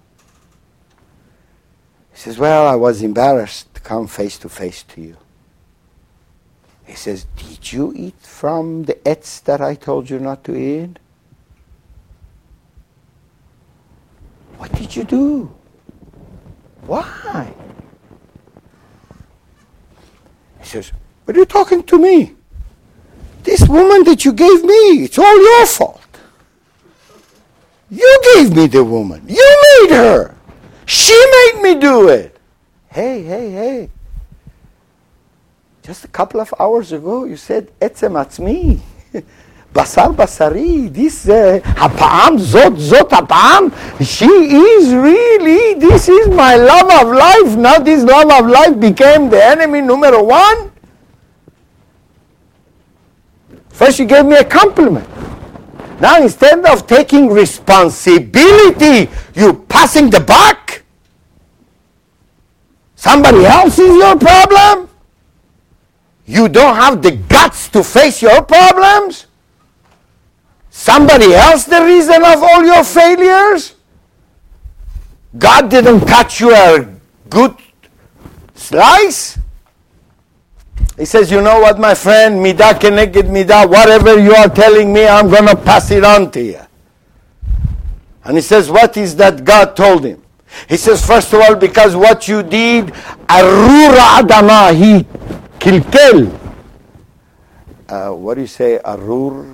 He says, well, I was embarrassed to come face to face to you. He says, did you eat from the etz that I told you not to eat? What did you do? Why? He says, what are you talking to me? This woman that you gave me, it's all your fault. You gave me the woman. You made her. She made me do it. Hey, hey, hey. Just a couple of hours ago, you said, Etzem atzmi, basar basari, this, hapa'am, zot, zot hapa'am, she is really, this is my love of life. Now this love of life became the enemy number one. First you gave me a compliment. Now instead of taking responsibility, you passing the buck? Somebody else is your problem? You don't have the guts to face your problems? Somebody else the reason of all your failures? God didn't cut you a good slice? He says, you know what, my friend, midah keneged midah, whatever you are telling me, I'm going to pass it on to you. And he says, what is that God told him? He says, first of all, because what you did, arura adama, he kilkel. Uh, what do you say, arur?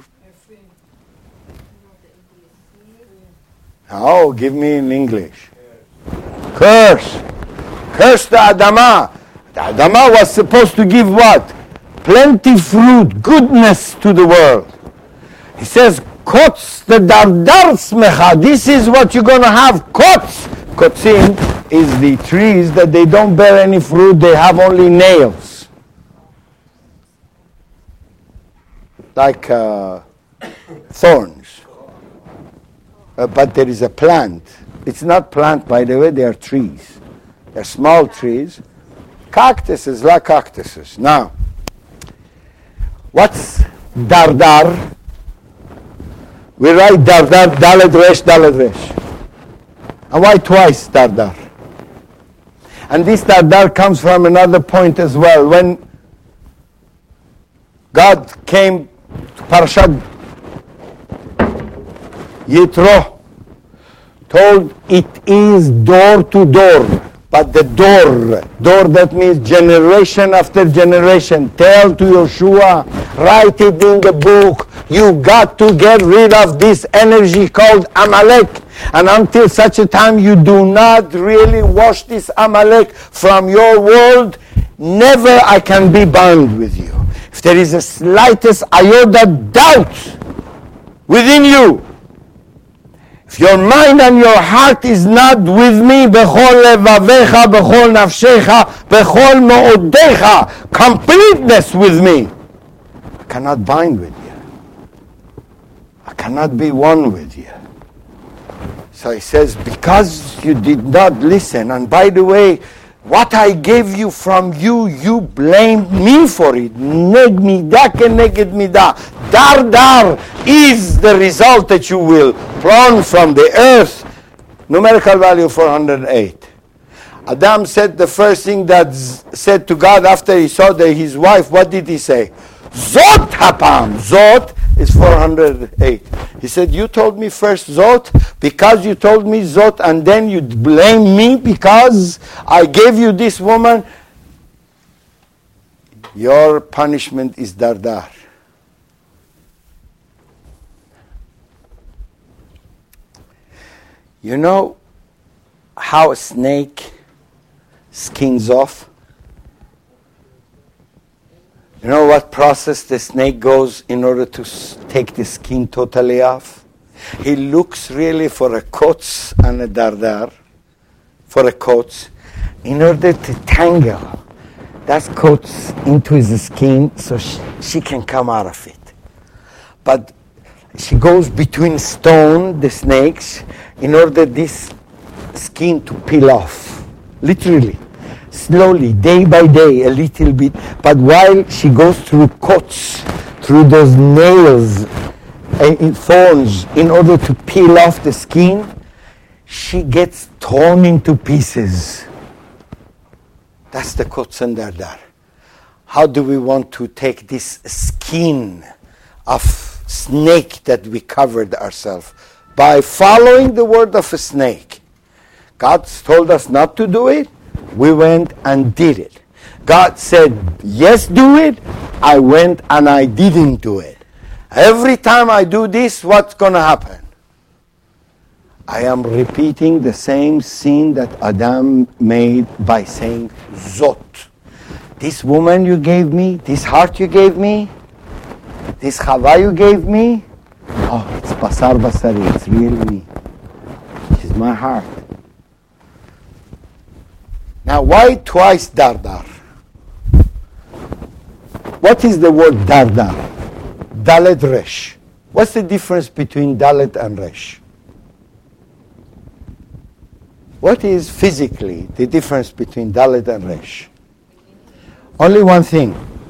Oh, give me in English. Curse. Curse the Adama. The Adama was supposed to give what? Plenty fruit, goodness to the world. He says, Kotz the dardar smecha. This is what you're going to have. Kotz. Kotzim is the trees that they don't bear any fruit, they have only nails. Like uh, thorns. Uh, but there is a plant. It's not plant, by the way, they are trees. They're small trees. Cactuses, like cactuses. Now, what's dardar? We write dardar, daled resh, daled resh. And why twice dardar? And this dardar comes from another point as well. When God came to Parashat Yitro, told it is door to door. But the door, door that means generation after generation, tell to Yeshua, write it in the book, you got to get rid of this energy called Amalek. And until such a time you do not really wash this Amalek from your world, never I can be bound with you. If there is the slightest iota doubt within you, if your mind and your heart is not with me, bechol levavecha, bechol nafshecha, bechol moodecha, completeness with me, I cannot bind with you. I cannot be one with you. So he says, because you did not listen, and by the way, what I gave you from you, you blamed me for it. Neg midah keneged midah. Dar dar is the result that you will prune from the earth. Numerical value four hundred eight. Adam said the first thing that z- said to God after he saw the, his wife, what did he say? Zot hapam. Zot is four hundred eight. He said, you told me first Zot, because you told me Zot, and then you blame me because I gave you this woman. Your punishment is dardar. You know how a snake skins off? You know what process the snake goes in order to s- take the skin totally off? He looks really for a kots and a dardar, for a kots, in order to tangle that coats into his skin so she, she can come out of it. But she goes between stone, the snakes, in order this skin to peel off, literally, slowly, day by day, a little bit. But while she goes through cuts, through those nails, uh, in thorns, in order to peel off the skin, she gets torn into pieces. That's the Quds and Dardar. How do we want to take this skin of snake that we covered ourselves? By following the word of a snake. God told us not to do it. We went and did it. God said, yes, do it. I went and I didn't do it. Every time I do this, what's going to happen? I am repeating the same sin that Adam made by saying, Zot. This woman you gave me, this heart you gave me, this Chava you gave me, oh, it's basar basari, it's real me. She's my heart. Now, why twice Dardar? What is the word Dardar? Dalet Resh. What's the difference between Dalet and Resh? What is physically the difference between Dalet and Resh? Only one thing.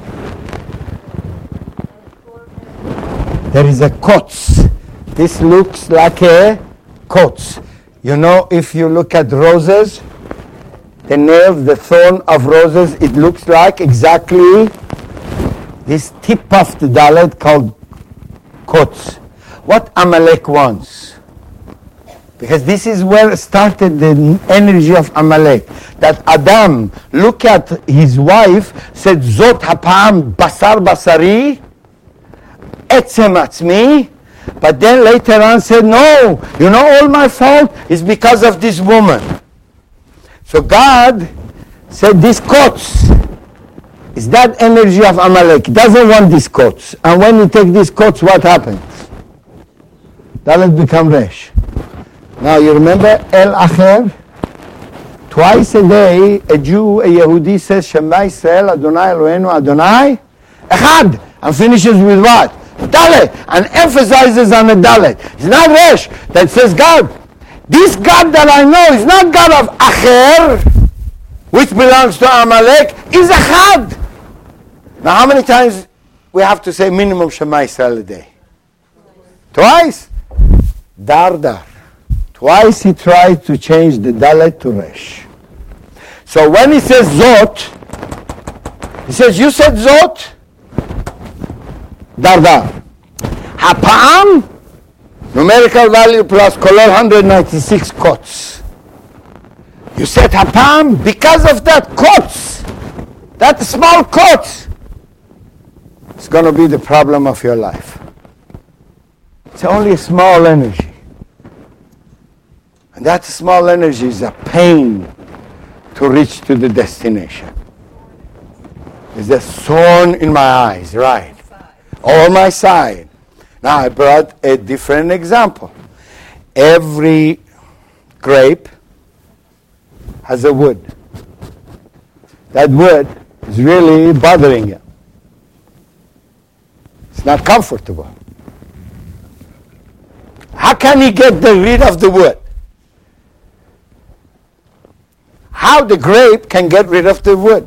There is a kots. This looks like a kots. You know, if you look at roses, the nails, the thorn of roses, it looks like exactly this tip of the Dalet called kots. What Amalek wants. Because this is where started the energy of Amalek. That Adam looked at his wife, said, Zot hapam basar basari, etzem atzmi. But then later on said, no, you know all my fault is because of this woman. So God said, this kots is that energy of Amalek. He doesn't want this kots. And when you take this kots, what happens? Dalet become resh. Now you remember El Acher? Twice a day, a Jew, a Yehudi says, Shema Yisrael, Adonai Eloheinu, Adonai Echad, and finishes with what? Dalet, and emphasizes on the Dalet. It's not Resh that says God. This God that I know is not God of Acher, which belongs to Amalek, is Echad. Now how many times we have to say minimum Shema Yisrael a day? Twice? Dar dar. Twice he tried to change the Dalet to Resh. So when he says Zot, he says, you said Zot? Dar dar. Hapa'am, numerical value plus kolor one hundred ninety-six kots. You said Hapa'am because of that kots, that small kots. It's going to be the problem of your life. It's only a small energy. And that small energy is a pain to reach to the destination. It's a thorn in my eyes, right? On my side. Now I brought a different example. Every grape has a wood. That wood is really bothering you. It's not comfortable. How can he get the rid of the wood? How the grape can get rid of the wood?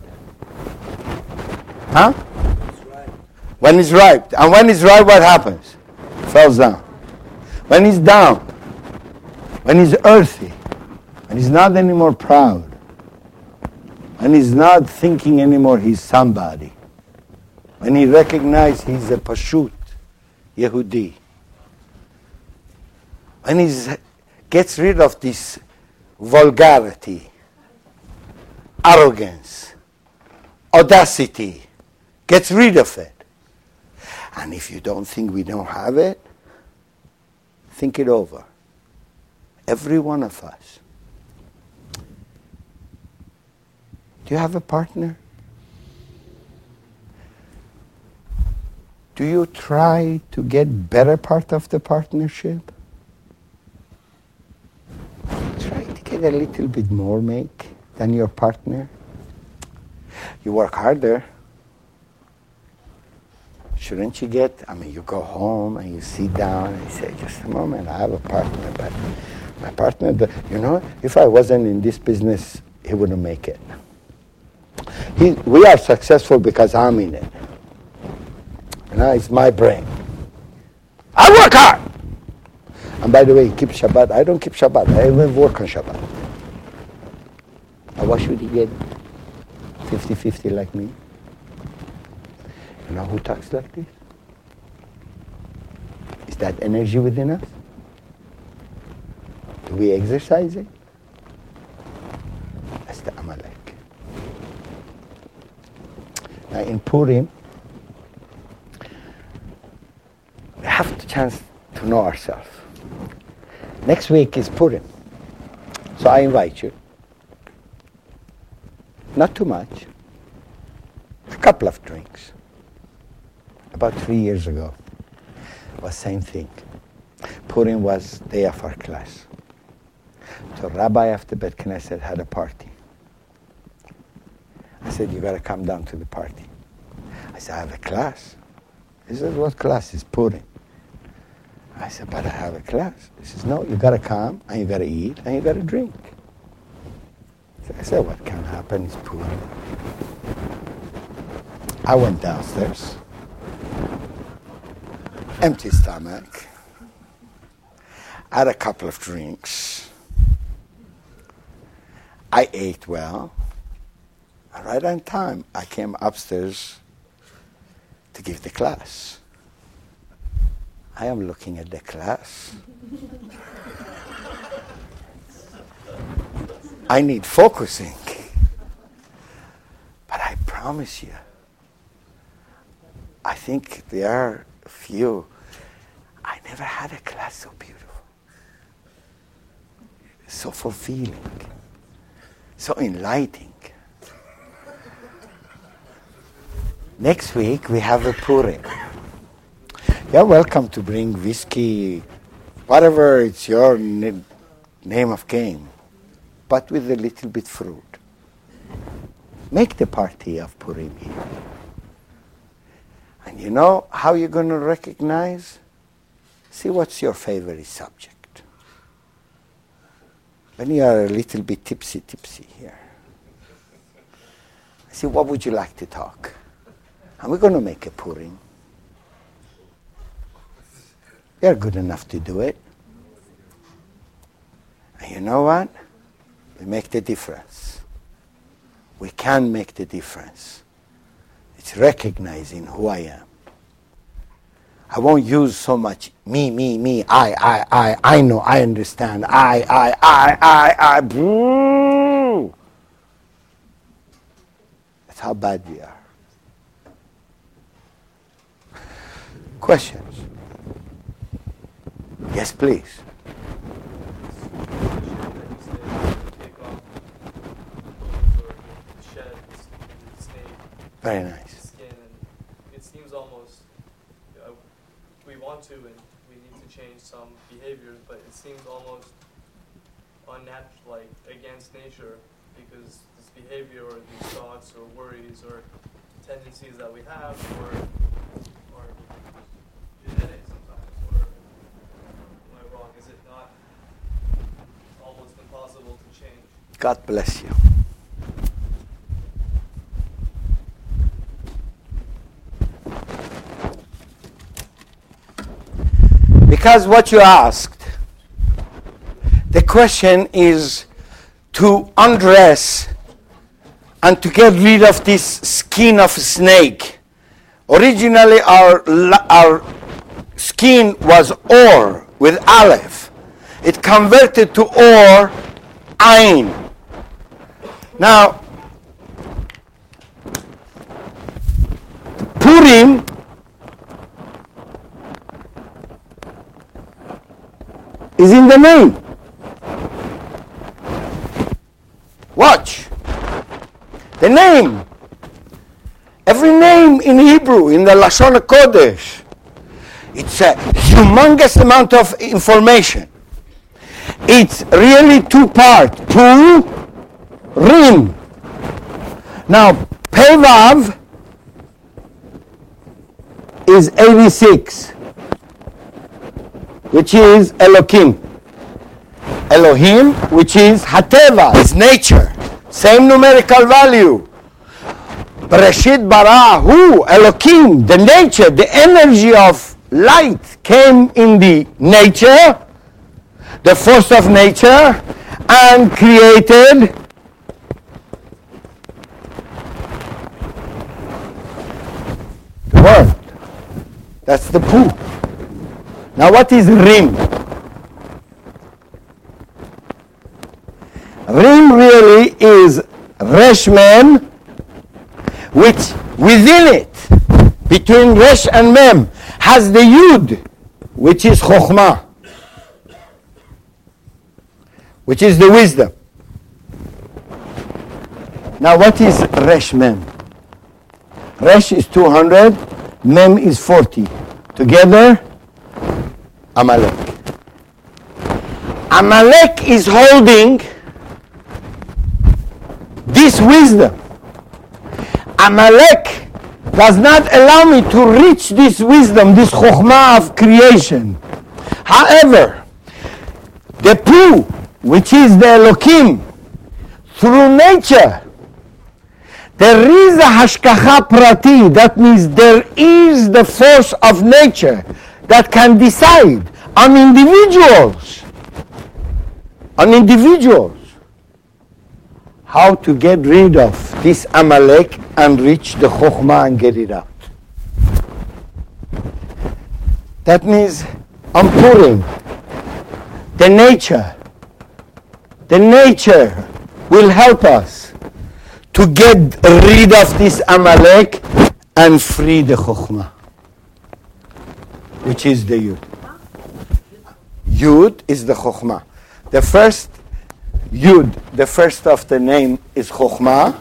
Huh? When it's ripe. And when it's ripe, what happens? It falls down. When it's down, when he's earthy, and he's not anymore proud, and he's not thinking anymore he's somebody, when he recognizes he's a Pashut, Yehudi, when he gets rid of this vulgarity, arrogance, audacity, gets rid of it. And if you don't think we don't have it, think it over. Every one of us. Do you have a partner? Do you try to get better part of the partnership? Try to get a little bit more make than your partner. You work harder. Shouldn't you get, I mean, you go home and you sit down and you say, just a moment, I have a partner, but my partner, you know, if I wasn't in this business, he wouldn't make it. He, we are successful because I'm in it. You know, it's my brain. I work hard. And by the way, he keeps Shabbat. I don't keep Shabbat. I even work on Shabbat. Now, why should he get fifty-fifty like me? You know who talks like this? Is that energy within us? Do we exercise it? That's the Amalek. Now in Purim, we have the chance to know ourselves. Next week is Purim. So I invite you. Not too much. A couple of drinks. About three years ago, it was same thing. Purim was day of our class. So Rabbi after Bet Knesset had a party. I said, you got to come down to the party. I said, I have a class. He said, what class? Is Purim. I said, but I have a class. He says, no, you got to come, and you got to eat, and you got to drink. So I said, what can happen is Purim. I went downstairs. Empty stomach. I had a couple of drinks. I ate well. And right on time, I came upstairs to give the class. I am looking at the class. I need focusing. But I promise you, I think there are few. I never had a class so beautiful, so fulfilling, so enlightening. Next week we have a Purim. You're welcome to bring whiskey, whatever it's your n- name of game, but with a little bit fruit. Make the party of Purim here. And you know how you're going to recognize? See what's your favorite subject. When you are a little bit tipsy, tipsy here. See, what would you like to talk? And we're going to make a Purim. You're good enough to do it. And you know what? We make the difference. We can make the difference. It's recognizing who I am. I won't use so much me, me, me, I, I, I, I know, I understand, I, I, I, I, I. Boo. That's how bad we are. Questions? Yes, please. Very nice. Skin, and it seems almost uh, we want to and we need to change some behaviors, but it seems almost unnatural, like against nature, because this behavior or these thoughts or worries or tendencies that we have, or or genetic sometimes, or am I wrong? Is it not almost impossible to change? God bless you. Because what you asked, the question is to undress and to get rid of this skin of snake. Originally our, our skin was or with aleph. It converted to or, ain. Now, Purim is in the name. Watch. The name. Every name in Hebrew Hebrew, in the Lashon HaKodesh, it's a humongous amount of information. It's really two-part, Pu, Rim. Now, Pevav is eighty-six, which is Elohim. Elohim, which is Hateva, is nature. Same numerical value. Bereshit bara hu, Elohim, the nature, the energy of light came in the nature, the force of nature, and created the world. That's the Pu. Now what is Rim? Rim really is Resh Mem, which within it, between Resh and Mem, has the Yud, which is Chokhmah, which is the wisdom. Now what is Resh Mem? Resh is two hundred, Mem is forty. Together, Amalek. Amalek is holding this wisdom. Amalek does not allow me to reach this wisdom, this chokhmah of creation. However, the Pu, which is the Elohim, through nature, there is a hashkacha prati. That means there is the force of nature that can decide on individuals, on individuals, how to get rid of this Amalek and reach the Chokhmah and get it out. That means on Purim, the nature, the nature will help us to get rid of this Amalek and free the Chokhmah, which is the Yud. Yud is the Chokhmah. The first Yud, the first of the name is Chokhmah.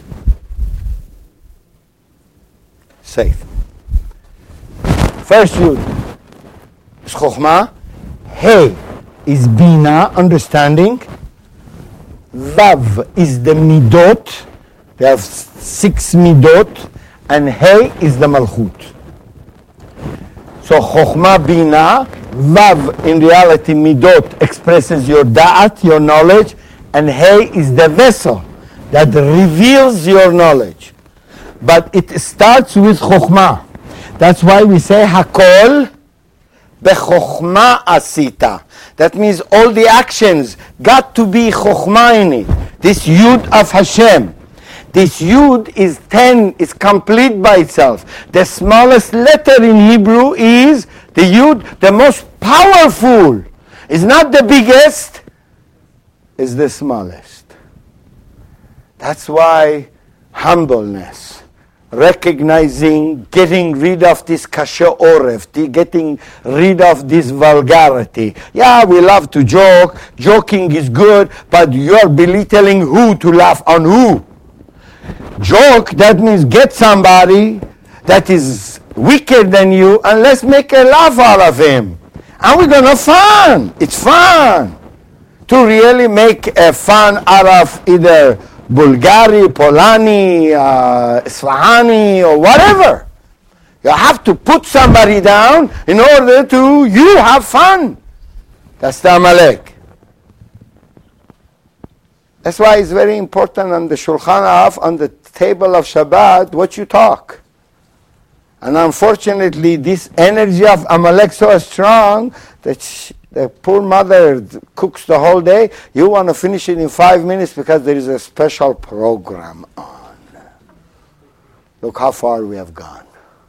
Safe. First Yud is Chokhmah. Hey is Bina, understanding. Vav is the Midot. They have six Midot. And Hey is the Malchut. So Chokhmah, Bina, Vav in reality Midot expresses your Da'at, your knowledge, and Hey is the vessel that reveals your knowledge. But it starts with Chokhmah. That's why we say Hakol Bechokhmah Asita. That means all the actions got to be Chokhmah in it. This Yud of Hashem. This Yud is ten, is complete by itself. The smallest letter in Hebrew is the Yud, the most powerful. It's not the biggest, it's the smallest. That's why humbleness, recognizing, getting rid of this kasha oref, the- getting rid of this vulgarity. Yeah, we love to joke, joking is good, but you're belittling who to laugh on who? Joke, that means get somebody that is weaker than you and let's make a laugh out of him. And we're going to fun. It's fun to really make a fun out of either Bulgari, Polani, uh, Isfahani, or whatever. You have to put somebody down in order to you have fun. That's the Amalek. That's why it's very important on the Shulchan Aruch, on the table of Shabbat, what you talk. And unfortunately, this energy of Amalek so strong that she, the poor mother cooks the whole day. You want to finish it in five minutes because there is a special program on. Look how far we have gone.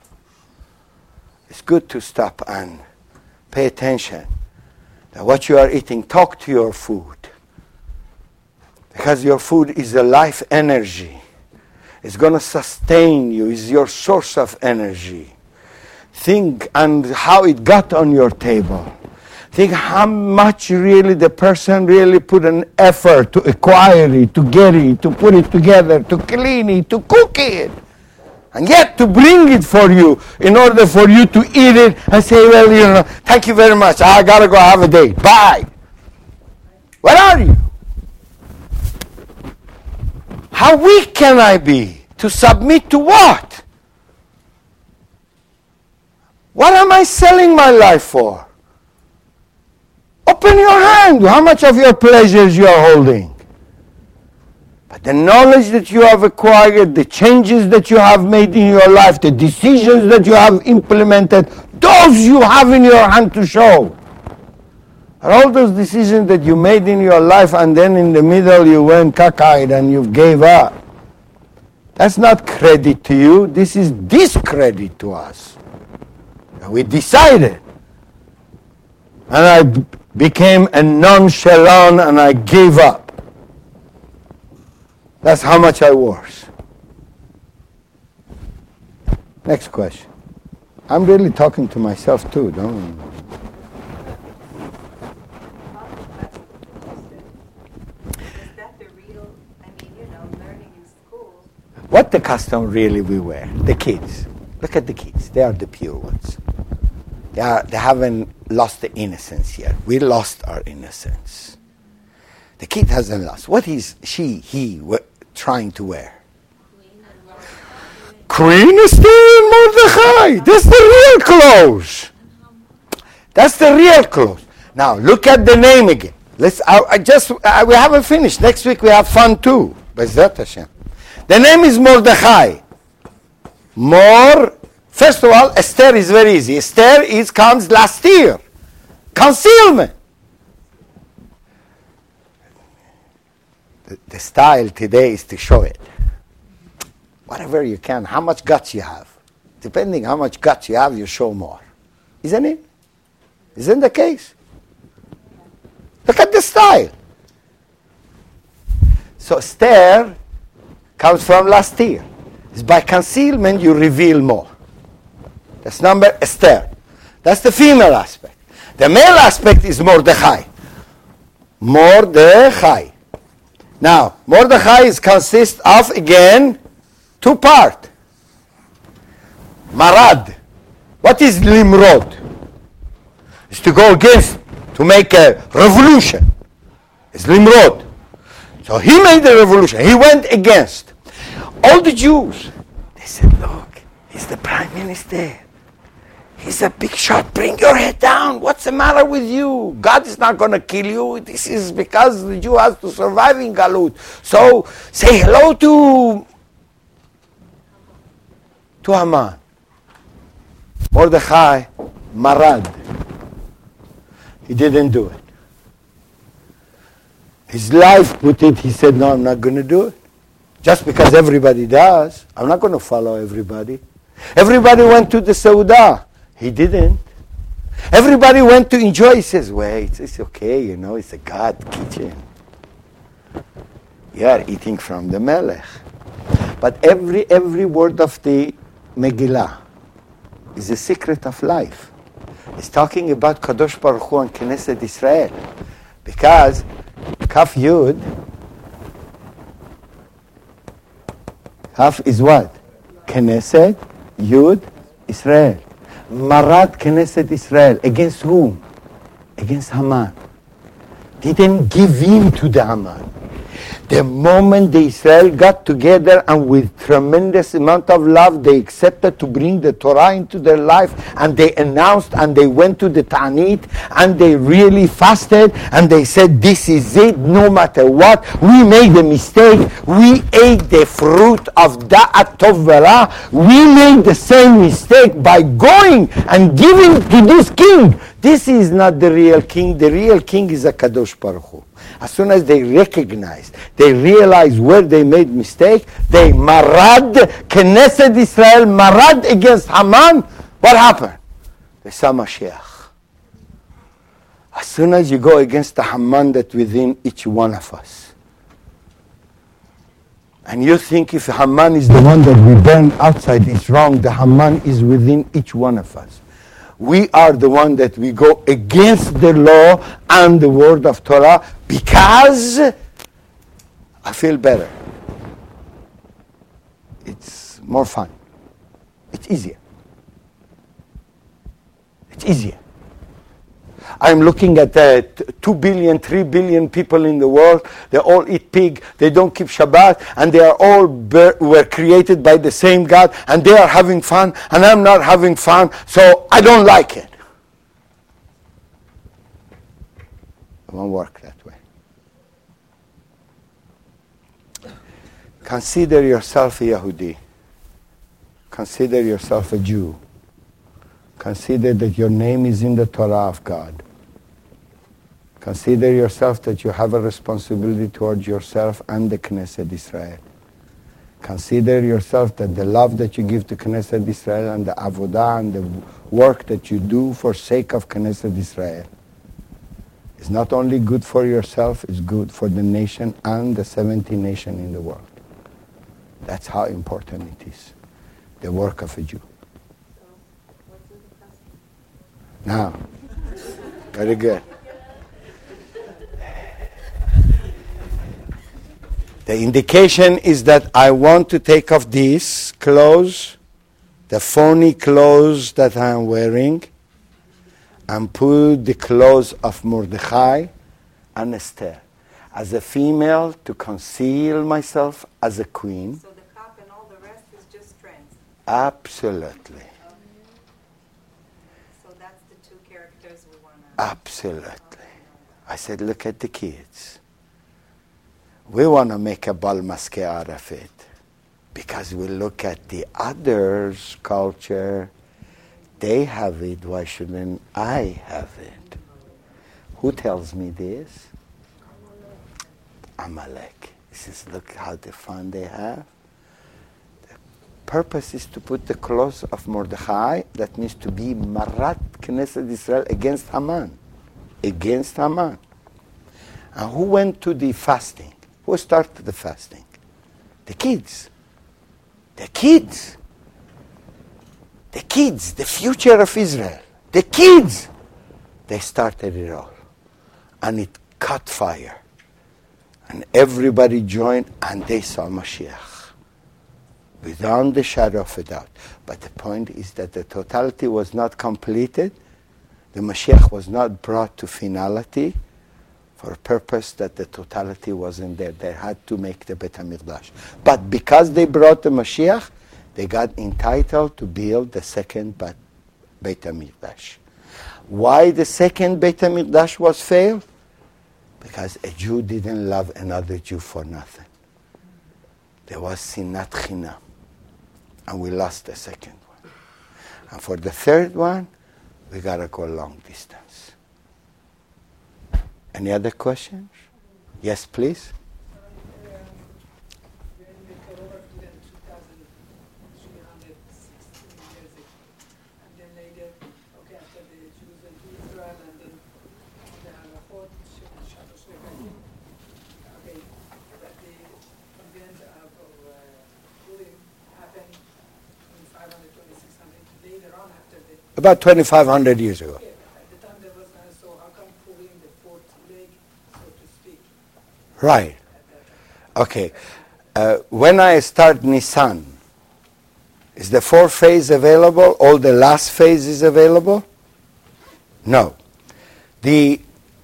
It's good to stop and pay attention to what you are eating. Talk to your food. Because your food is a life energy. It's going to sustain you. It's your source of energy. Think and how it got on your table. Think how much really the person really put an effort to acquire it, to get it, to put it together, to clean it, to cook it. And yet to bring it for you in order for you to eat it and say, well, you know, thank you very much. I got to go have a date. Bye. Where are you? How weak can I be to submit to what? What am I selling my life for? Open your hand. How much of your pleasures you are holding? But the knowledge that you have acquired, the changes that you have made in your life, the decisions that you have implemented, those you have in your hand to show. And all those decisions that you made in your life and then in the middle you went cockeyed and you gave up. That's not credit to you. This is discredit to us. We decided. And I b- became a nonchalant and I gave up. That's how much I was. Next question. I'm really talking to myself too, don't I? Is that the real, I mean, you know, learning in schools? What the custom really we wear? The kids. Look at the kids. They are the pure ones. They, are, they haven't lost the innocence yet. We lost our innocence. The kid hasn't lost. What is she, he we- trying to wear? Queen Esther and Mordechai. That's the real clothes. That's the real clothes. Now look at the name again. Let's. I, I just. I, we haven't finished. Next week we have fun too. B'ezrat Hashem. The name is Mordechai. More. First of all, Esther is very easy. Esther is comes last year. Concealment. The, the style today is to show it. Whatever you can, how much guts you have. Depending how much guts you have, you show more. Isn't it? Isn't the case? Look at the style. So Esther comes from last year. It's by concealment you reveal more. That's number Esther. That's the female aspect. The male aspect is Mordechai. Mordechai. Now, Mordechai is consists of, again, two parts. Marad. What is Limrod? It's to go against, to make a revolution. It's Limrod. So he made the revolution. He went against. All the Jews, they said, look, he's the prime minister. He's a big shot. Bring your head down. What's the matter with you? God is not going to kill you. This is because the Jew has to survive in Galut. So say hello to, to Haman. Mordechai, Marad. He didn't do it. His life put it, he said, no, I'm not going to do it. Just because everybody does, I'm not going to follow everybody. Everybody went to the Saudah. He didn't. Everybody went to enjoy. He says, wait, it's okay, you know, it's a God kitchen. You are eating from the Melech. But every every word of the Megillah is a secret of life. It's talking about Kadosh Baruch Hu and Knesset Israel. Because Kaf Yud, Kaf is what? Knesset, Yud, Israel. Marat Knesset Israel. Against whom? Against Haman. Didn't give in to the Haman. The moment the Israel got together and with tremendous amount of love, they accepted to bring the Torah into their life, and they announced and they went to the Ta'anit and they really fasted and they said, this is it, no matter what. We made a mistake. We ate the fruit of Da'at Tov V'Ra. We made the same mistake by going and giving to this king. This is not the real king. The real king is a Kadosh Baruch Hu. As soon as they recognize, they realize where they made mistake, they marad, Knesset Israel marad against Haman. What happened? They saw Mashiach. As soon as you go against the Haman that within each one of us, and you think if Haman is the one that we burn outside, it's wrong. The Haman is within each one of us. We are the one that we go against the law and the word of Torah because I feel better. It's more fun. It's easier. It's easier. I'm looking at uh, two billion, three billion people in the world. They all eat pig. They don't keep Shabbat. And they are all ber- were created by the same God. And they are having fun. And I'm not having fun. So I don't like it. It won't work that way. Consider yourself a Yehudi. Consider yourself a Jew. Consider that your name is in the Torah of God. Consider yourself that you have a responsibility towards yourself and the Knesset Israel. Consider yourself that the love that you give to Knesset Israel and the avodah and the work that you do for sake of Knesset Israel is not only good for yourself, it's good for the nation and the seventy nations in the world. That's how important it is, the work of a Jew. Now, very good. The indication is that I want to take off these clothes, the phony clothes that I am wearing, and put the clothes of Mordechai and Esther. As a female, to conceal myself as a queen. So the cup and all the rest is just trends. Absolutely. So that's the two characters we want to... Absolutely. I said, look at the kids. We want to make a bal maske out of it because we look at the others' culture. They have it. Why shouldn't I have it? Who tells me this? Amalek. He says, look how the fun they have. The purpose is to put the clothes of Mordechai, that means to be Marat Knesset Israel against Haman. Against Haman. And who went to the fasting? Who started the fasting? The kids. The kids. The kids, the future of Israel. The kids. They started it all. And it caught fire. And everybody joined and they saw Mashiach. Without the shadow of a doubt. But the point is that the totality was not completed. The Mashiach was not brought to finality for a purpose that the totality wasn't there. They had to make the Beit HaMikdash. But because they brought the Mashiach, they got entitled to build the second Beit HaMikdash. Why the second Beit HaMikdash was failed? Because a Jew didn't love another Jew for nothing. There was sinat chinam. And we lost the second one. And for the third one, we got to go long distance. Any other questions? Yes, please. About twenty-five hundred years ago. Right. Okay. Uh, when I start Nisan, is the fourth phase available? All the last phase is available? No. The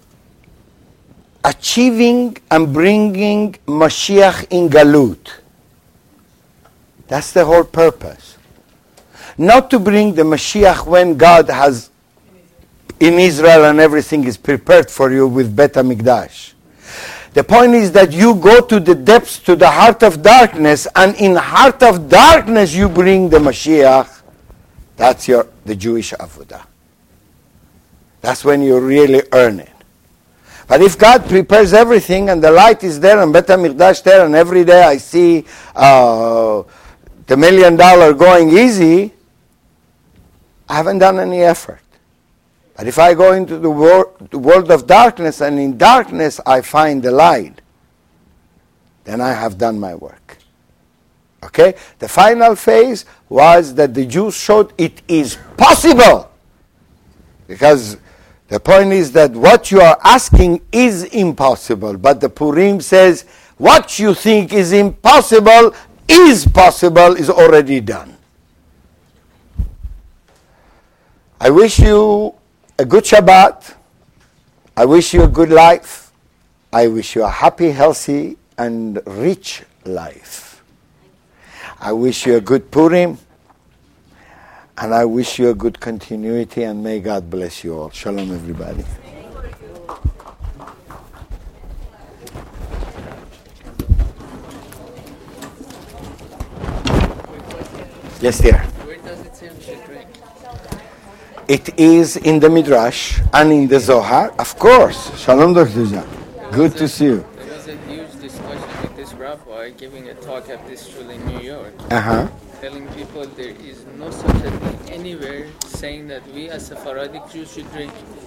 achieving and bringing Mashiach in Galut. That's the whole purpose. Not to bring the Mashiach when God has in Israel and everything is prepared for you with Beit HaMikdash. The point is that you go to the depths, to the heart of darkness, and in heart of darkness you bring the Mashiach. That's your the Jewish avodah. That's when you really earn it. But if God prepares everything and the light is there and Beit HaMikdash there and every day I see uh, the million dollar going easy, I haven't done any effort. But if I go into the, wor- the world of darkness and in darkness I find the light, then I have done my work. Okay? The final phase was that the Jews showed it is possible. Because the point is that what you are asking is impossible. But the Purim says what you think is impossible is possible, is already done. I wish you a good Shabbat. I wish you a good life. I wish you a happy, healthy, and rich life. I wish you a good Purim. And I wish you a good continuity, and may God bless you all. Shalom, everybody. Yes, dear. Where does it say we should drink? It is in the Midrash and in the Zohar, of course. Shalom, Doctor Jan. Good to see you. There was a huge discussion with this rabbi giving a talk at this shul in New York, Uh-huh. telling people there is no such a thing anywhere saying that we as Sephardic Jews should drink.